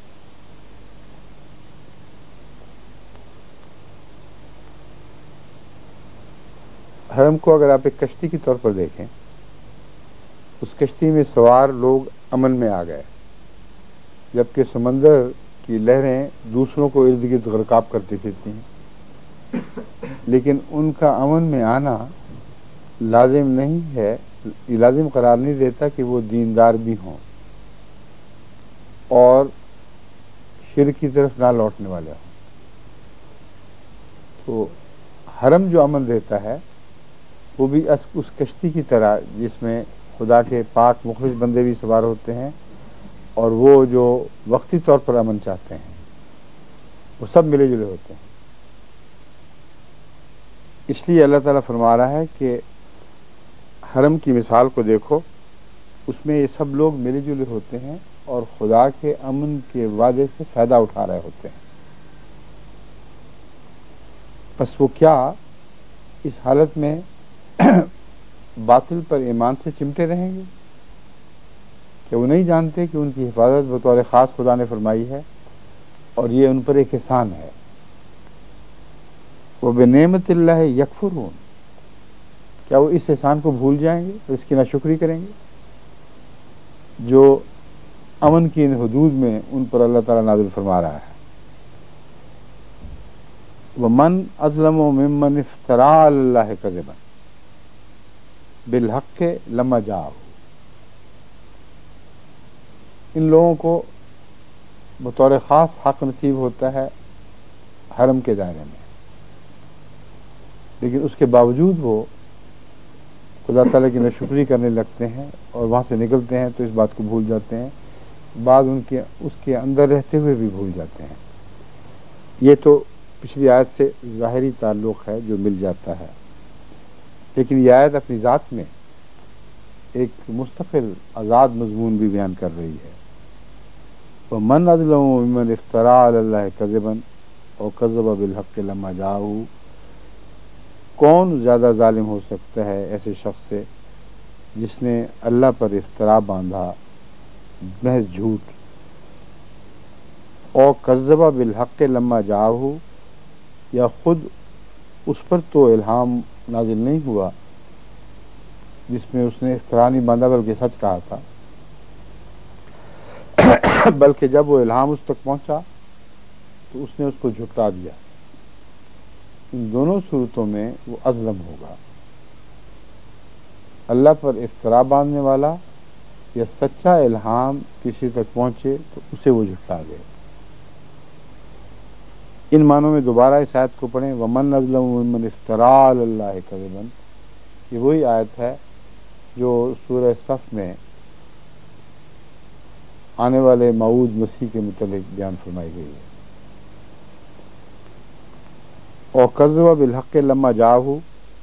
حرم کو اگر آپ ایک کشتی کے طور پر دیکھیں، اس کشتی میں سوار لوگ امن میں آ گئے، جبکہ سمندر کی لہریں دوسروں کو ارد گرد غرقاب کرتی پھرتی ہیں. لیکن ان کا امن میں آنا لازم نہیں ہے، یہ لازم قرار نہیں دیتا کہ وہ دیندار بھی ہوں اور شرک کی طرف نہ لوٹنے والے ہوں. تو حرم جو امن دیتا ہے وہ بھی اس کشتی کی طرح جس میں خدا کے پاک مخلص بندے بھی سوار ہوتے ہیں اور وہ جو وقتی طور پر امن چاہتے ہیں وہ سب ملے جلے ہوتے ہیں. اس لیے اللہ تعالیٰ فرما رہا ہے کہ حرم کی مثال کو دیکھو، اس میں یہ سب لوگ ملے جلے ہوتے ہیں اور خدا کے امن کے وعدے سے فائدہ اٹھا رہے ہوتے ہیں. بس وہ کیا اس حالت میں باطل پر ایمان سے چمٹے رہیں گے کہ وہ نہیں جانتے کہ ان کی حفاظت بطور خاص خدا نے فرمائی ہے اور یہ ان پر ایک احسان ہے. وہ بنعمت اللہ یکفرون، کیا وہ اس احسان کو بھول جائیں گے اور اس کی ناشکری کریں گے جو امن کی ان حدود میں ان پر اللہ تعالیٰ نازل فرما رہا ہے. ومن اظلم ممن افترى علی اللہ کذبا بالحق لما جاءہ، ان لوگوں کو بطور خاص حق نصیب ہوتا ہے حرم کے دائرے میں، لیکن اس کے باوجود وہ خدا تعالیٰ کی ناشکری کرنے لگتے ہیں اور وہاں سے نکلتے ہیں تو اس بات کو بھول جاتے ہیں، بعد ان کے اس کے اندر رہتے ہوئے بھی بھول جاتے ہیں. یہ تو پچھلی آیت سے ظاہری تعلق ہے جو مل جاتا ہے، لیکن یہ آیت اپنی ذات میں ایک مستقل آزاد مضمون بھی بیان کر رہی ہے. وَمَنْ أَظْلَمُ مِمَّنِ افْتَرَىٰ عَلَى اللَّهِ كَذِبًا وَكَذَّبَ بِالْحَقِّ لَمَّا جَاءَهُ، کون زیادہ ظالم ہو سکتا ہے ایسے شخص سے جس نے اللہ پر افترا باندھا محض جھوٹ، اور کذب بالحق لما جاءہ، یا خود اس پر تو الہام نازل نہیں ہوا جس میں اس نے افترا نہیں باندھا بلکہ سچ کہا تھا، بلکہ جب وہ الہام اس تک پہنچا تو اس نے اس کو جھٹلا دیا. ان دونوں صورتوں میں وہ اظلم ہوگا، اللہ پر افترا باندھنے والا یا سچا الہام کسی تک پہنچے تو اسے وہ جھٹلا دے. ان معنوں میں دوبارہ اس آیت کو پڑھیں، وَمَنْ أَظْلَمُ مِمَّنِ افْتَرَىٰ عَلَى اللَّهِ كَذِبًا، یہ وہی آیت ہے جو سورہ صف میں آنے والے موعود مسیح کے متعلق بیان فرمائی گئی ہے. اور کذب بالحق لما جاءہ،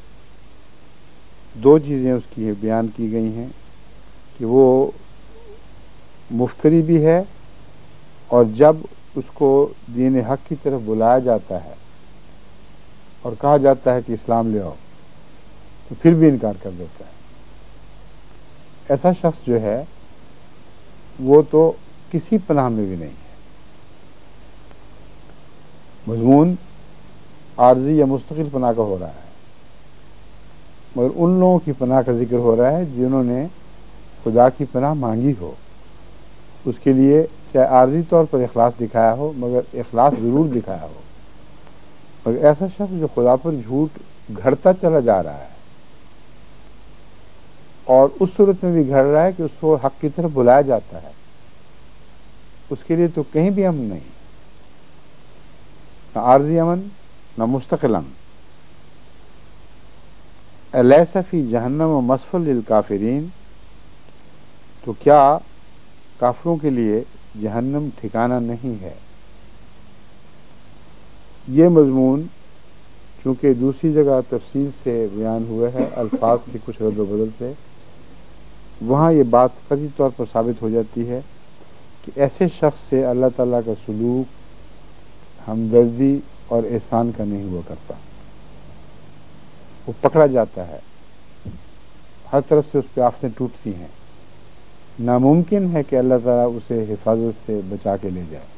دو چیزیں اس کی بیان کی گئی ہیں کہ وہ مفتری بھی ہے اور جب اس کو دین حق کی طرف بلایا جاتا ہے اور کہا جاتا ہے کہ اسلام لے آؤ تو پھر بھی انکار کر دیتا ہے. ایسا شخص جو ہے وہ تو کسی پناہ میں بھی نہیں ہے. مضمون عارضی یا مستقل پناہ کا ہو رہا ہے، مگر ان لوگوں کی پناہ کا ذکر ہو رہا ہے جنہوں نے خدا کی پناہ مانگی ہو. اس کے لیے چاہے عارضی طور پر اخلاص دکھایا ہو مگر اخلاص ضرور دکھایا ہو. مگر ایسا شخص جو خدا پر جھوٹ گھڑتا چلا جا رہا ہے اور اس صورت میں بھی گھڑ رہا ہے کہ اس کو حق کی طرف بلایا جاتا ہے، اس کے لیے تو کہیں بھی امن نہیں، نہ عارضی امن نہ مستقل امن. الیس فی جہنم و مصفل للکافرین، تو کیا کافروں کے لیے جہنم ٹھکانہ نہیں ہے؟ یہ مضمون چونکہ دوسری جگہ تفصیل سے بیان ہوا ہے الفاظ کی کچھ رد و بدل سے، وہاں یہ بات قطعی طور پر ثابت ہو جاتی ہے کہ ایسے شخص سے اللہ تعالیٰ کا سلوک ہمدردی اور احسان کا نہیں ہوا کرتا، وہ پکڑا جاتا ہے، ہر طرف سے اس پہ آفتیں ٹوٹتی ہیں، ناممکن ہے کہ اللہ تعالیٰ اسے حفاظت سے بچا کے لے جائے،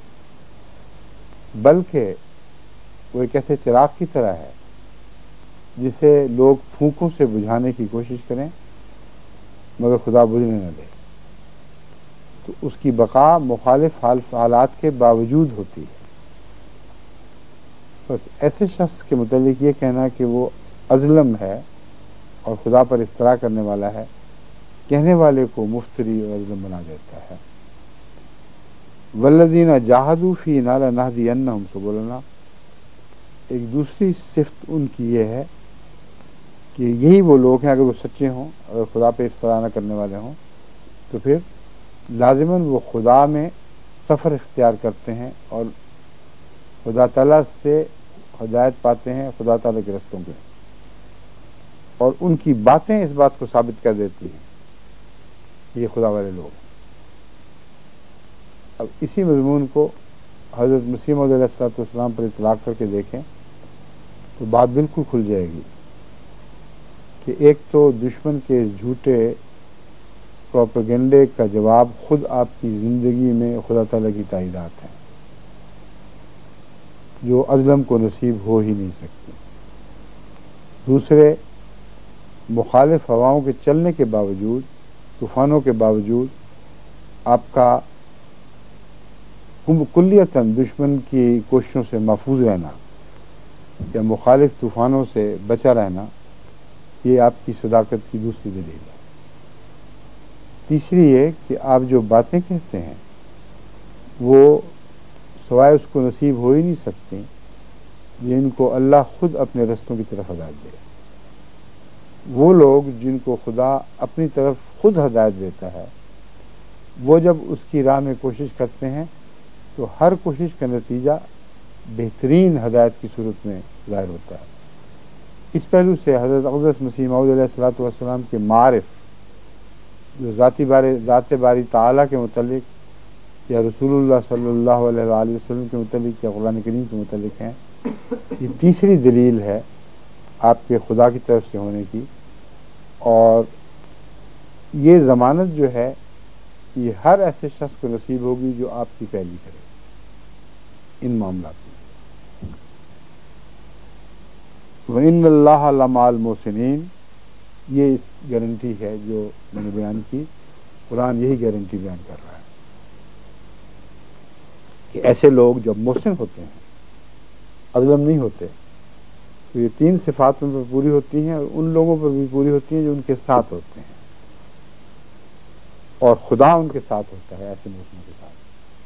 بلکہ وہ ایک ایسے چراغ کی طرح ہے جسے لوگ پھونکوں سے بجھانے کی کوشش کریں مگر خدا بجھنے نہ دے، تو اس کی بقا مخالف حالات کے باوجود ہوتی ہے۔ بس ایسے شخص کے متعلق یہ کہنا کہ وہ اظلم ہے اور خدا پر افتراء کرنے والا ہے، کہنے والے کو مفتری اور اظلم بنا دیتا ہے۔ والذین جاہدوا فینا لنہدینہم سبلنا، ایک دوسری صفت ان کی یہ ہے کہ یہی وہ لوگ ہیں، اگر وہ سچے ہوں، اگر خدا پہ افتراء نہ کرنے والے ہوں، تو پھر لازماً وہ خدا میں سفر اختیار کرتے ہیں اور خدا تعالیٰ سے ہدایت پاتے ہیں، خدا تعالیٰ کے رستوں کے، اور ان کی باتیں اس بات کو ثابت کر دیتی ہیں یہ خدا والے لوگ۔ اب اسی مضمون کو حضرت مسیح موعود علیہ الصلوۃ والسلام پر اطلاق کر کے دیکھیں تو بات بالکل کھل جائے گی کہ ایک تو دشمن کے اس جھوٹے پروپیگنڈے کا جواب خود آپ کی زندگی میں خدا تعالیٰ کی تائیدات ہیں جو اظلم کو نصیب ہو ہی نہیں سکتی۔ دوسرے، مخالف ہواؤں کے چلنے کے باوجود، طوفانوں کے باوجود آپ کا کلیتاً دشمن کی کوششوں سے محفوظ رہنا یا مخالف طوفانوں سے بچا رہنا، یہ آپ کی صداقت کی دوسری دلیل ہے۔ تیسری یہ کہ آپ جو باتیں کہتے ہیں وہ سوائے اس کو نصیب ہو ہی نہیں سکتی جن کو اللہ خود اپنے رستوں کی طرف ہدایت دے۔ وہ لوگ جن کو خدا اپنی طرف خود ہدایت دیتا ہے، وہ جب اس کی راہ میں کوشش کرتے ہیں تو ہر کوشش کا نتیجہ بہترین ہدایت کی صورت میں ظاہر ہوتا ہے۔ اس پہلو سے حضرت اقدس مسیح موعود علیہ الصلوۃ والسلام کے معارف جو ذاتی بارے ذات باری تعالیٰ کے متعلق یا رسول اللہ صلی اللہ علیہ وآلہ وسلم کے متعلق یا قرآن کریم کے متعلق ہیں، یہ تیسری دلیل ہے آپ کے خدا کی طرف سے ہونے کی، اور یہ ضمانت جو ہے یہ ہر ایسے شخص کو نصیب ہوگی جو آپ کی پیروی کرے ان معاملات میں۔ وَإِنَّ اللَّهَ لَمَعَ الْمُحْسِنِينَ، یہ اس گارنٹی ہے جو میں نے بیان کی، قرآن یہی گارنٹی بیان کر رہا ہے کہ ایسے لوگ جب محسن ہوتے ہیں، اظلم نہیں ہوتے، تو یہ تین صفات ان پر پوری ہوتی ہیں اور ان لوگوں پر بھی پوری ہوتی ہیں جو ان کے ساتھ ہوتے ہیں، اور خدا ان کے ساتھ ہوتا ہے ایسے محسنوں کے ساتھ۔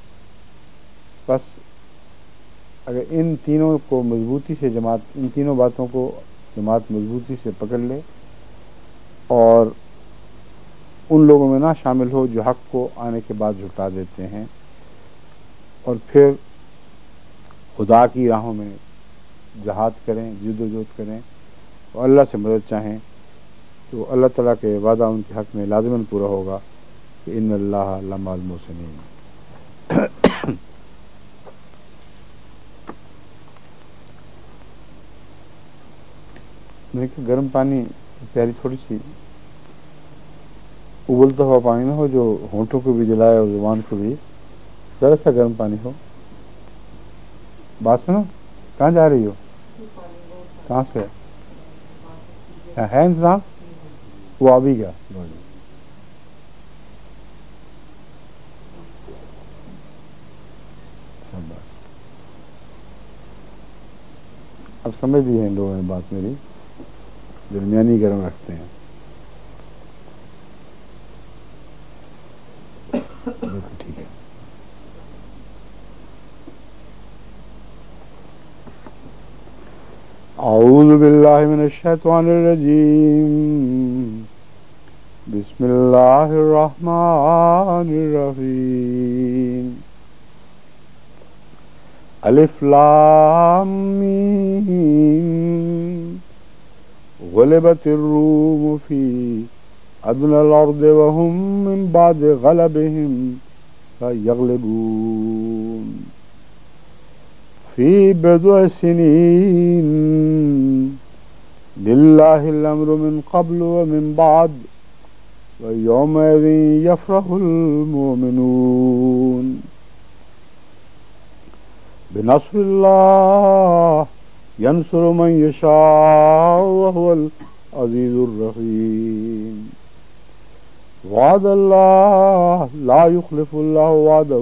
بس اگر ان تینوں کو مضبوطی سے جماعت ان تینوں باتوں کو جماعت مضبوطی سے پکڑ لے اور ان لوگوں میں نہ شامل ہو جو حق کو آنے کے بعد جھٹلا دیتے ہیں، اور پھر خدا کی راہوں میں جہاد کریں، جد و جہد کریں اور اللہ سے مدد چاہیں، تو اللہ تعالیٰ کے وعدہ ان کے حق میں لازماً پورا ہوگا کہ ان اللہ لمع المحسنین۔ دیکھیں گرم پانی پیاری تھوڑی سی ابلتا ہوا پانی نہ ہو جو ہونٹوں کو بھی جلائے اور زبان کو بھی، ذرا سا گرم پانی ہو۔ بات سنو، کہاں جا رہی ہو؟ کہاں سے ہے انتظام؟ وہ ابھی گیا۔ اب سمجھ لی ہے ان لوگوں نے بات میری، درمیانی گرم رکھتے ہیں۔ بالکل ٹھیک ہے۔ اعوذ باللہ من الشیطان الرجیم بسم اللہ الرحمن الرحیم الف لام میم غلبت الروم فی ادنى الارض وهم من بعد غلبهم سيغلبون في بضع سنين لله الأمر من قبل ومن بعد ويومئذ يفرح المؤمنون بنصر الله ينصر من يشاء وهو العزيز الرحيم وعد الله لا يخلف الله وعده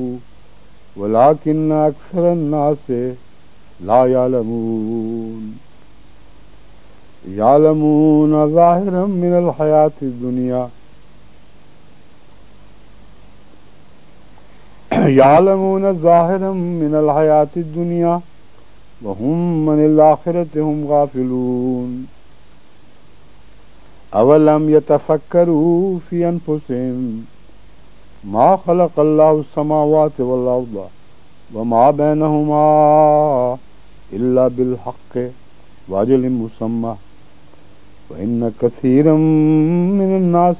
ولكن أكثر الناس لا يعلمون يعلمون ظاهرا من الحياة الدنيا يعلمون ظاهرا من الحياة الدنيا وهم من الآخرة هم غافلون اولم يتفكروا في انفسهم ما خلق الله السماوات والارض وما بينهما الا بالحق واجل مسمى وان كثيرا من الناس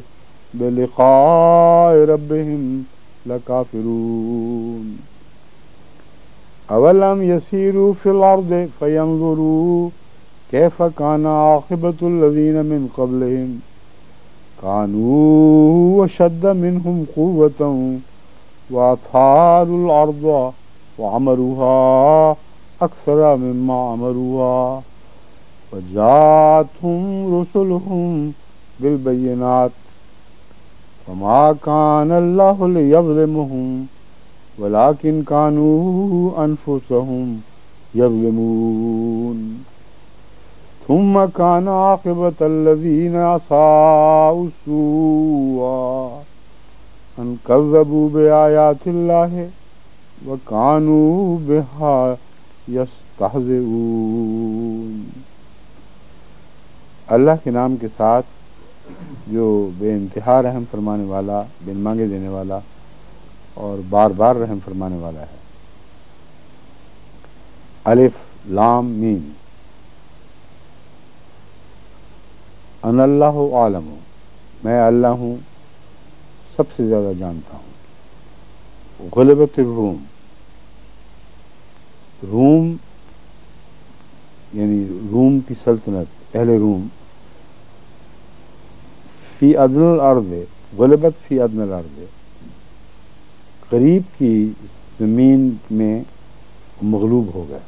بلقاء ربهم لكافرون اولم يسيروا في الارض فينظروا كيف كان عاقبة الذين من قبلهم كانوا أشد منهم قوة وأثاروا الأرض وعمروها أكثر مما عمروها وجاءتهم رسلهم بالبينات فما كان الله ليظلمهم ولكن كانوا أنفسهم يظلمون ثم كان عاقبة الذين أساءوا السوء أن كذبوا بآيات الله وكانوا بها يستهزئون. اللہ کے نام کے ساتھ جو بے انتہا رحم فرمانے والا، بن مانگے دینے والا اور بار بار رحم فرمانے والا ہے. الف لام میم. ان اللہ عالم، میں اللہ ہوں، سب سے زیادہ جانتا ہوں. غلبت الروم، روم یعنی روم کی سلطنت، اہل روم. فی ادنى الارض، غلبت فی ادنى الارض، قریب کی زمین میں مغلوب ہو گئے،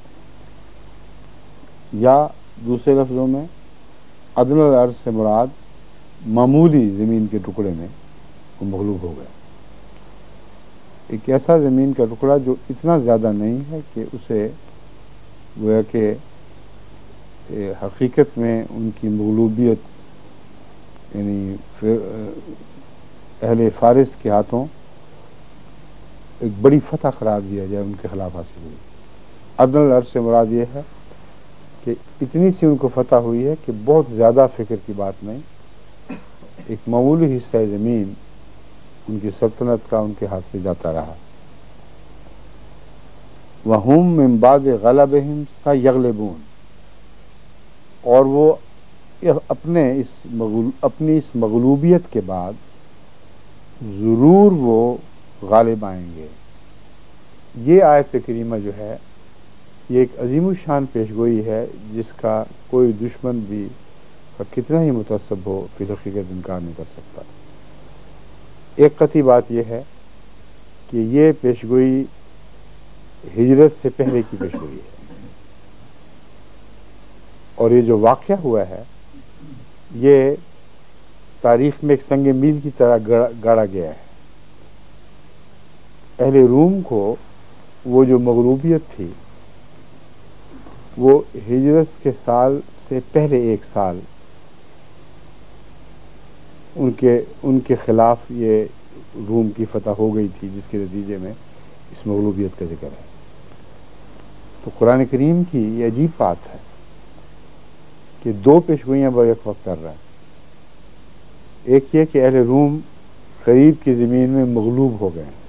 یا دوسرے لفظوں میں ادنى الارض سے مراد معمولی زمین کے ٹکڑے میں وہ مغلوب ہو گئے. ایک ایسا زمین کا ٹکڑا جو اتنا زیادہ نہیں ہے کہ اسے گویا کہ حقیقت میں ان کی مغلوبیت یعنی اہل فارس کے ہاتھوں ایک بڑی فتح قرار دیا جائے، ان کے خلاف حاصل ہوئی. ادنى الارض سے مراد یہ ہے کہ اتنی سی ان کو فتح ہوئی ہے کہ بہت زیادہ فکر کی بات نہیں، ایک معمولی حصہ زمین ان کی سلطنت کا ان کے ہاتھ سے جاتا رہا. وَهُمْ مِنْ بَعْدِ غَلَبِهِمْ سَيَغْلِبُونَ، اور وہ اپنے اس اپنی اس مغلوبیت کے بعد ضرور وہ غالب آئیں گے. یہ آیت کریمہ جو ہے یہ ایک عظیم الشان پیشگوئی ہے جس کا کوئی دشمن بھی کتنا ہی متعصب ہو فی الحقیقت انکار نہیں کر سکتا. ایک قطعی بات یہ ہے کہ یہ پیشگوئی ہجرت سے پہلے کی پیشگوئی ہے، اور یہ جو واقعہ ہوا ہے یہ تاریخ میں ایک سنگ میل کی طرح گاڑا گیا ہے. اہل روم کو وہ جو مغلوبیت تھی وہ ہجرت کے سال سے پہلے ایک سال ان کے ان کے خلاف یہ روم کی فتح ہو گئی تھی، جس کے نتیجے میں اس مغلوبیت کا ذکر ہے. تو تو قرآن کریم کی یہ عجیب بات ہے کہ دو پیشگوئیاں بر ایک وقت کر رہا ہے. ایک یہ کہ اہل روم قریب کی زمین میں مغلوب ہو گئے ہیں.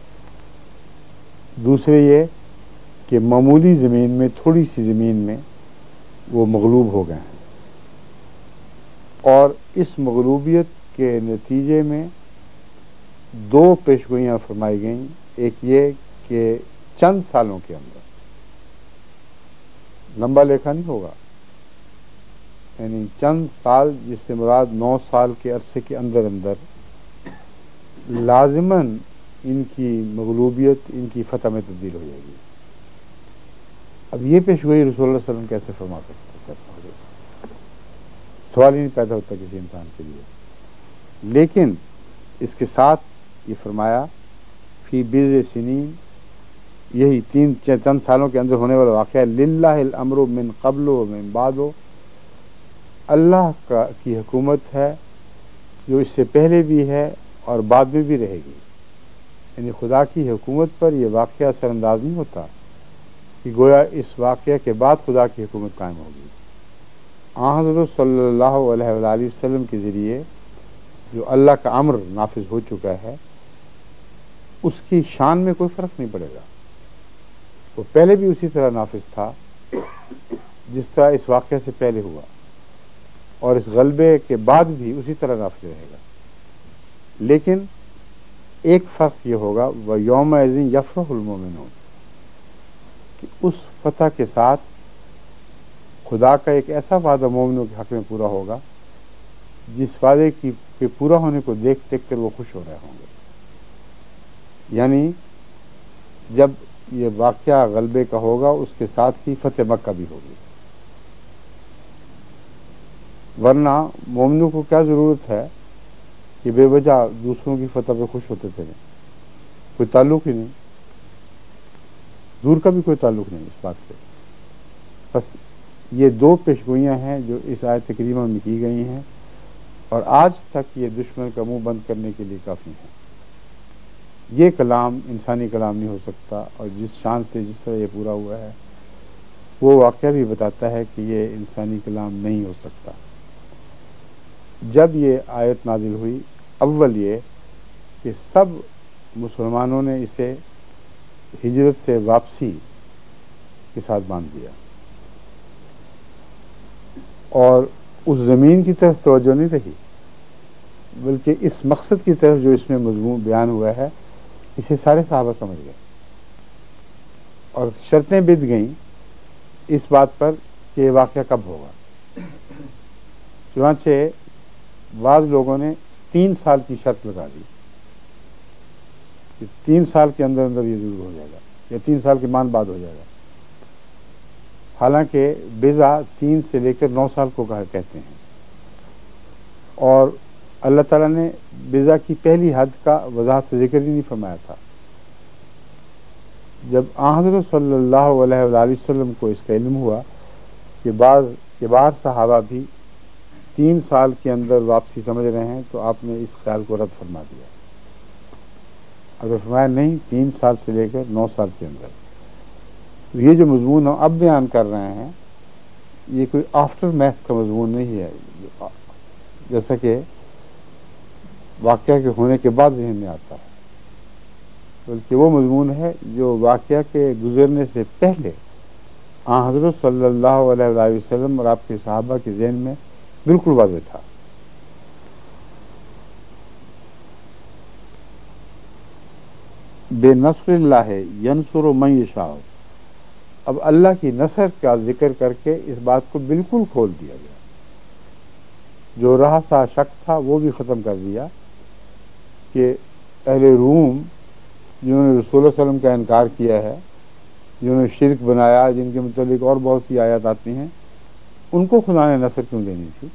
دوسرے یہ کہ معمولی زمین میں، تھوڑی سی زمین میں وہ مغلوب ہو گئے ہیں. اور اس مغلوبیت کے نتیجے میں دو پیشگوئیاں فرمائی گئیں. ایک یہ کہ چند سالوں کے اندر، لمبا لیکھا نہیں ہوگا، یعنی چند سال جس سے مراد نو سال کے عرصے کے اندر اندر لازماً ان کی مغلوبیت، ان کی فتح میں تبدیل ہو جائے گی. اب یہ پیشگوئی رسول اللہ صلی اللہ علیہ وسلم کیسے فرما سکتے ہیں؟ سوال ہی نہیں پیدا ہوتا کسی انسان کے لیے. لیکن اس کے ساتھ یہ فرمایا فی بضع سنین، یہی تین چند سالوں کے اندر ہونے والا واقعہ ہے. للہ الامر من قبل و من بعد، اللہ کا کی حکومت ہے جو اس سے پہلے بھی ہے اور بعد میں بھی رہے گی. یعنی خدا کی حکومت پر یہ واقعہ اثر انداز نہیں ہوتا کہ گویا اس واقعہ کے بعد خدا کی حکومت قائم ہوگی. آن حضرت صلی اللہ علیہ وآلہ وسلم کے ذریعے جو اللہ کا امر نافذ ہو چکا ہے اس کی شان میں کوئی فرق نہیں پڑے گا. وہ پہلے بھی اسی طرح نافذ تھا جس طرح اس واقعے سے پہلے ہوا، اور اس غلبے کے بعد بھی اسی طرح نافذ رہے گا. لیکن ایک فرق یہ ہوگا، وہ یوم اذن یفرح المؤمنون، کہ اس فتح کے ساتھ خدا کا ایک ایسا وعدہ مومنوں کے حق میں پورا ہوگا جس وعدے کی کے پورا ہونے کو دیکھ دیکھ کر وہ خوش ہو رہے ہوں گے. یعنی جب یہ واقعہ غلبے کا ہوگا اس کے ساتھ ہی فتح مکہ بھی ہوگی. ورنہ مومنوں کو کیا ضرورت ہے کہ بے وجہ دوسروں کی فتح پہ خوش ہوتے تھے؟ کوئی تعلق ہی نہیں، دور کا بھی کوئی تعلق نہیں اس بات سے. بس یہ دو پیشگوئیاں ہیں جو اس آیت کریمہ میں کی گئی ہیں، اور آج تک یہ دشمن کا منہ بند کرنے کے لیے کافی ہیں. یہ کلام انسانی کلام نہیں ہو سکتا، اور جس شان سے جس طرح یہ پورا ہوا ہے وہ واقعہ بھی بتاتا ہے کہ یہ انسانی کلام نہیں ہو سکتا. جب یہ آیت نازل ہوئی، اول یہ کہ سب مسلمانوں نے اسے ہجرت سے واپسی کے ساتھ باندھ دیا، اور اس زمین کی طرف توجہ نہیں رہی، بلکہ اس مقصد کی طرف جو اس میں مضمون بیان ہوا ہے اسے سارے صحابہ سمجھ گئے، اور شرطیں بندھ گئیں اس بات پر کہ یہ واقعہ کب ہوگا. چنانچہ بعض لوگوں نے تین سال کی شرط لگا دی کہ تین سال کے اندر اندر یہ ضرور ہو جائے گا، یا تین سال کے مان بعد ہو جائے گا. حالانکہ بضع تین سے لے کر نو سال کو کہا کہتے ہیں، اور اللہ تعالیٰ نے بضع کی پہلی حد کا وضاحت سے ذکر ہی نہیں فرمایا تھا. جب آن حضرت صلی اللہ علیہ وآلہ وسلم کو اس کا علم ہوا کہ بعض کبار صحابہ بھی تین سال کے اندر واپسی سمجھ رہے ہیں، تو آپ نے اس خیال کو رد فرما دیا. اگر فرمایا نہیں، تین سال سے لے کر نو سال کے اندر. تو یہ جو مضمون ہم اب بیان کر رہے ہیں یہ کوئی آفٹر میتھ کا مضمون نہیں ہے جیسا کہ واقعہ کے ہونے کے بعد ذہن میں آتا ہے، بلکہ وہ مضمون ہے جو واقعہ کے گزرنے سے پہلے آن حضرت صلی اللہ علیہ وآلہ وسلم اور آپ کے صحابہ کے ذہن میں بالکل واضح تھا. بے نصر اللہ ینصر من یشاء، اب اللہ کی نصر کا ذکر کر کے اس بات کو بالکل کھول دیا گیا. جو رہا سا شک تھا وہ بھی ختم کر دیا کہ اہل روم جنہوں نے رسول اللہ علیہ وسلم کا انکار کیا ہے، جنہوں نے شرک بنایا، جن کے متعلق اور بہت سی آیات آتی ہیں، ان کو خدا نے نصر کیوں دینی تھی؟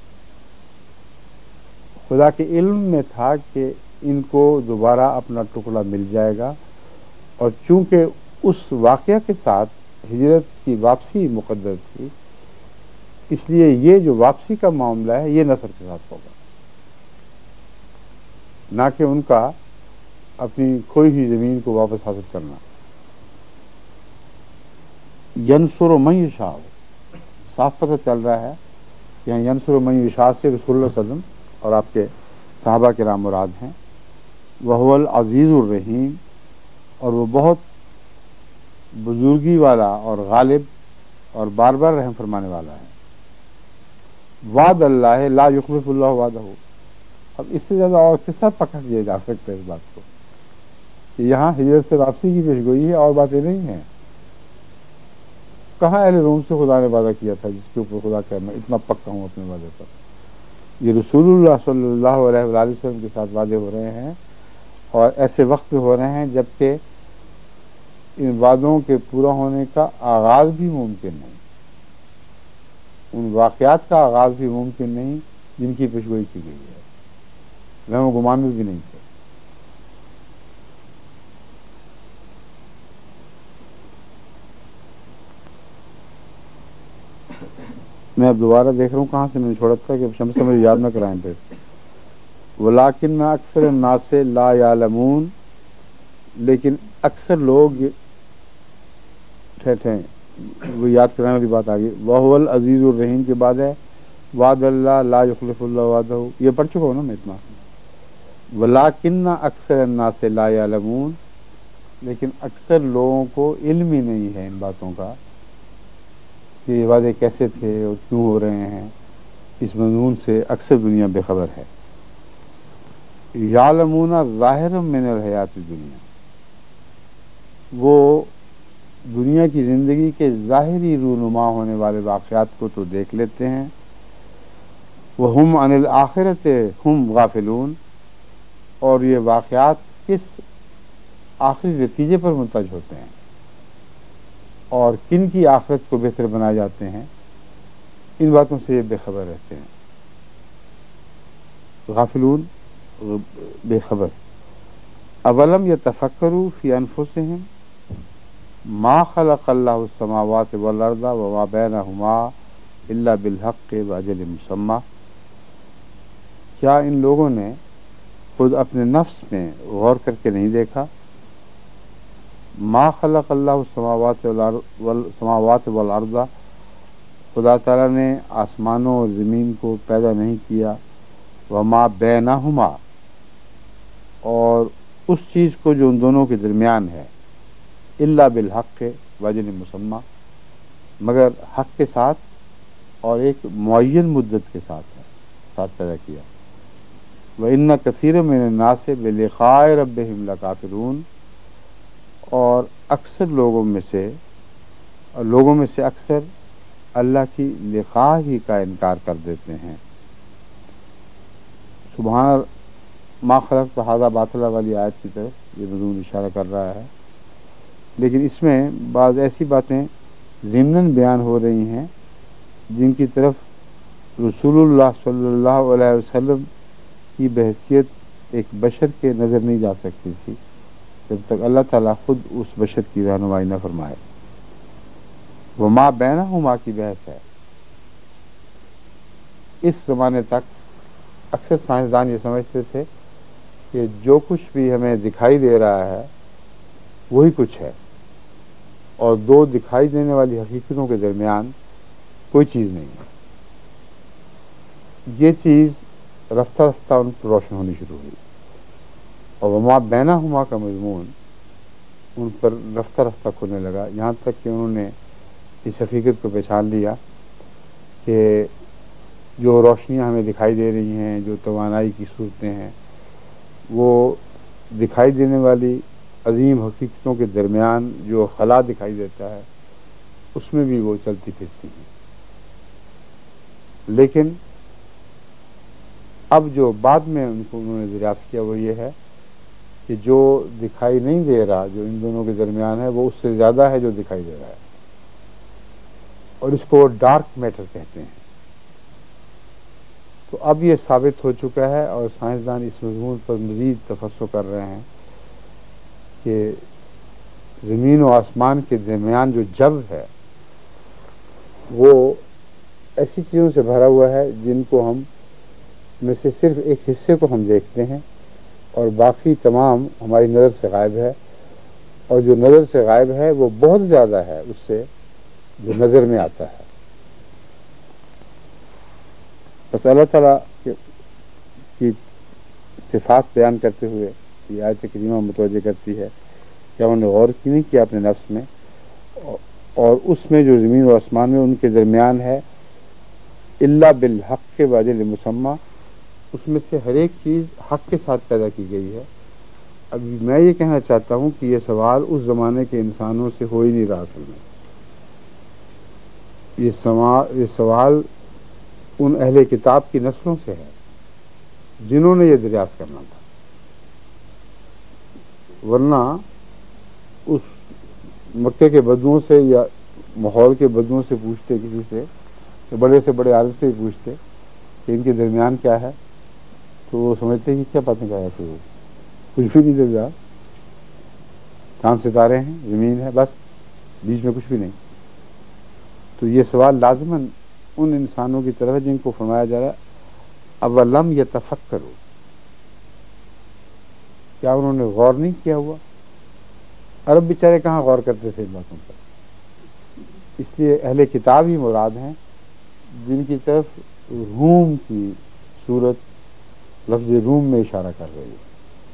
خدا کے علم میں تھا کہ ان کو دوبارہ اپنا ٹکڑا مل جائے گا، اور چونکہ اس واقعہ کے ساتھ ہجرت کی واپسی مقدر تھی، اس لیے یہ جو واپسی کا معاملہ ہے یہ نصر کے ساتھ ہوگا، نہ کہ ان کا اپنی کھوئی ہوئی زمین کو واپس حاصل کرنا. ینصر من یشاء، صاف پتہ چل رہا ہے کہ یہاں ینصر من یشاء سے رسول اللہ صلی اللہ علیہ وسلم اور آپ کے صحابہ کرام مراد ہیں۔ وہو العزیز الرحیم، اور وہ بہت بزرگی والا اور غالب اور بار بار رحم فرمانے والا ہے۔ وعد اللہ لا یخلف اللہ وعدہ، اب اس سے زیادہ اور کس طرح پکڑ لیا جا سکتا ہے اس بات کو کہ یہاں ہجرت سے واپسی کی پیشگوئی ہے اور باتیں نہیں ہیں۔ کہاں اہل روم سے خدا نے وعدہ کیا تھا جس کے اوپر خدا کہ میں اتنا پکا ہوں اپنے وعدے پر؟ یہ رسول اللہ صلی اللہ علیہ وآلہ وسلم کے ساتھ وعدے ہو رہے ہیں، اور ایسے وقت میں ہو رہے ہیں جبکہ ان وعدوں کے پورا ہونے کا آغاز بھی ممکن نہیں، ان واقعات کا آغاز بھی ممکن نہیں جن کی پیشگوئی کی گئی ہے، وہم و گمان میں بھی نہیں تھے۔ میں اب دوبارہ دیکھ رہا ہوں کہاں سے میں نے چھوڑا تھا کہ شمس سے مجھے یاد نہ کرائیں پھر۔ ولیکن اکثر الناس لا یعلمون، لیکن اکثر لوگ ٹھہرے وہ یاد کرانے والی بات آ گئی۔ وہو العزیز الرحیم کے بعد ہے وعد اللہ لا یخلف اللہ وعدہ، یہ پڑھ چکا ہوں نا میں اتنا۔ ولیکن اکثر الناس لا یعلمون، لیکن اکثر لوگوں کو علم ہی نہیں ہے ان باتوں کا کہ یہ وعدے کیسے تھے اور کیوں ہو رہے ہیں، اس مضمون سے اکثر دنیا بے خبر ہے۔ یعلمون ظاہرا من الحیات الدنیا، وہ دنیا کی زندگی کے ظاہری رونما ہونے والے واقعات کو تو دیکھ لیتے ہیں۔ وہم عن الآخرۃ ہم غافلون، اور یہ واقعات کس آخری نتیجے پر منتج ہوتے ہیں اور کن کی آخرت کو بہتر بنائے جاتے ہیں، ان باتوں سے یہ بے خبر رہتے ہیں۔ غافلون، بے خبر۔ اولم یتفکروا فی انفسہم ما خلق اللہ السماوات والارض وما بینہما الا بالحق واجل مسمى، کیا ان لوگوں نے خود اپنے نفس میں غور کر کے نہیں دیکھا؟ ما خلق اللہ السماوات والسماوات والارض، خدا تعالیٰ نے آسمانوں اور زمین کو پیدا نہیں کیا، وما بینہما، اور اس چیز کو جو ان دونوں کے درمیان ہے، الا بالحق واجل مسمى، مگر حق کے ساتھ اور ایک معین مدت کے ساتھ ہے، ساتھ پیدا کیا۔ وَإِنَّ كَثِيرًا مِنَ النَّاسِ بِلِقَاءِ رَبِّهِمْ لَكَافِرُونَ، اور اکثر لوگوں میں سے اور لوگوں میں سے اکثر اللہ کی لقاء ہی کا انکار کر دیتے ہیں۔ سبحان ما خلقت ھذا باطلا والی آیت کی طرف یہ مضمون اشارہ کر رہا ہے، لیکن اس میں بعض ایسی باتیں ضمناً بیان ہو رہی ہیں جن کی طرف رسول اللہ صلی اللہ علیہ وسلم کی بحیثیت ایک بشر کے نظر نہیں جا سکتی تھی جب تک اللہ تعالیٰ خود اس بشر کی رہنمائی نہ فرمائے۔ وہ ماں بینہما کی بحث ہے۔ اس زمانے تک اکثر سائنسدان یہ سمجھتے تھے کہ جو کچھ بھی ہمیں دکھائی دے رہا ہے وہی کچھ ہے، اور دو دکھائی دینے والی حقیقتوں کے درمیان کوئی چیز نہیں ہے۔ یہ چیز رفتہ رفتہ ان پر روشن ہونی شروع ہوئی، اور وما بینہما کا مضمون ان پر رفتہ رفتہ کھلنے لگا، یہاں تک کہ انہوں نے اس حقیقت کو پہچان لیا کہ جو روشنیاں ہمیں دکھائی دے رہی ہیں، جو توانائی کی صورتیں ہیں، وہ دکھائی دینے والی عظیم حقیقتوں کے درمیان جو خلا دکھائی دیتا ہے اس میں بھی وہ چلتی پھرتی ہیں۔ لیکن اب جو بعد میں ان کو انہوں نے دریافت کیا وہ یہ ہے کہ جو دکھائی نہیں دے رہا، جو ان دونوں کے درمیان ہے، وہ اس سے زیادہ ہے جو دکھائی دے رہا ہے، اور اس کو ڈارک میٹر کہتے ہیں۔ تو اب یہ ثابت ہو چکا ہے، اور سائنسدان اس مضمون پر مزید تفسر کر رہے ہیں کہ زمین و آسمان کے درمیان جو جب ہے وہ ایسی چیزوں سے بھرا ہوا ہے جن کو ہم میں سے صرف ایک حصے کو ہم دیکھتے ہیں، اور باقی تمام ہماری نظر سے غائب ہے، اور جو نظر سے غائب ہے وہ بہت زیادہ ہے اس سے جو نظر میں آتا ہے. بس اللہ تعالیٰ کی صفات بیان کرتے ہوئے یہ آیت کریمہ متوجہ کرتی ہے کہ انہوں نے غور کی نہیں کیا اپنے نفس میں، اور اس میں جو زمین و آسمان میں ان کے درمیان ہے الا بالحق کے واجل مسمى، اس میں سے ہر ایک چیز حق کے ساتھ پیدا کی گئی ہے. اب میں یہ کہنا چاہتا ہوں کہ یہ سوال اس زمانے کے انسانوں سے ہو ہی نہیں رہا اصل میں. یہ سوال یہ سوال ان اہل کتاب کی نسلوں سے ہے جنہوں نے یہ دریافت کرنا تھا، ورنہ اس مکے کے بدوؤں سے یا ماحول کے بدوؤں سے پوچھتے کسی سے، بڑے سے بڑے عالم سے ہی پوچھتے کہ ان کے درمیان کیا ہے، تو وہ سمجھتے کہ کیا باتیں کہا کہ کچھ بھی نہیں درمیان، چاند ستارے ہیں، زمین ہے، بس بیچ میں کچھ بھی نہیں. تو یہ سوال لازماً ان انسانوں کی طرف ہے جن کو فرمایا جا رہا ہے اولم یتفکروا، کیا انہوں نے غور نہیں کیا ہوا؟ عرب بیچارے کہاں غور کرتے تھے ان باتوں پر. اس لیے اہل کتاب ہی مراد ہیں جن کی طرف روم کی صورت لفظ روم میں اشارہ کر رہی ہے.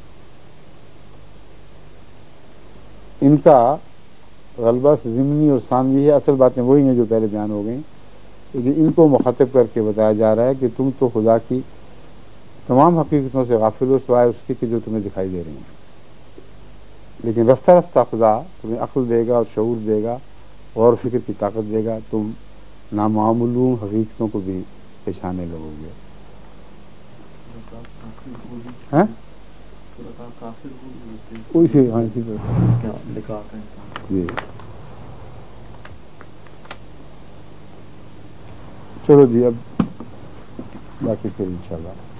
ان کا غلبہ ضمنی اور ثانوی ہے، اصل باتیں وہی ہیں جو پہلے بیان ہو گئیں، لیکن ان کو مخاطب کر کے بتایا جا رہا ہے کہ تم تو خدا کی تمام حقیقتوں سے غافل ہو سوائے اس کی جو تمہیں دکھائی دے رہی ہیں. لیکن رفتہ رفتہ خدا تمہیں عقل دے گا اور شعور دے گا، غور و فکر کی طاقت دے گا، تم نامعلوم حقیقتوں کو بھی پہچانے لگو گے. ہاں جی چلو جی، اب باقی پھر انشاءاللہ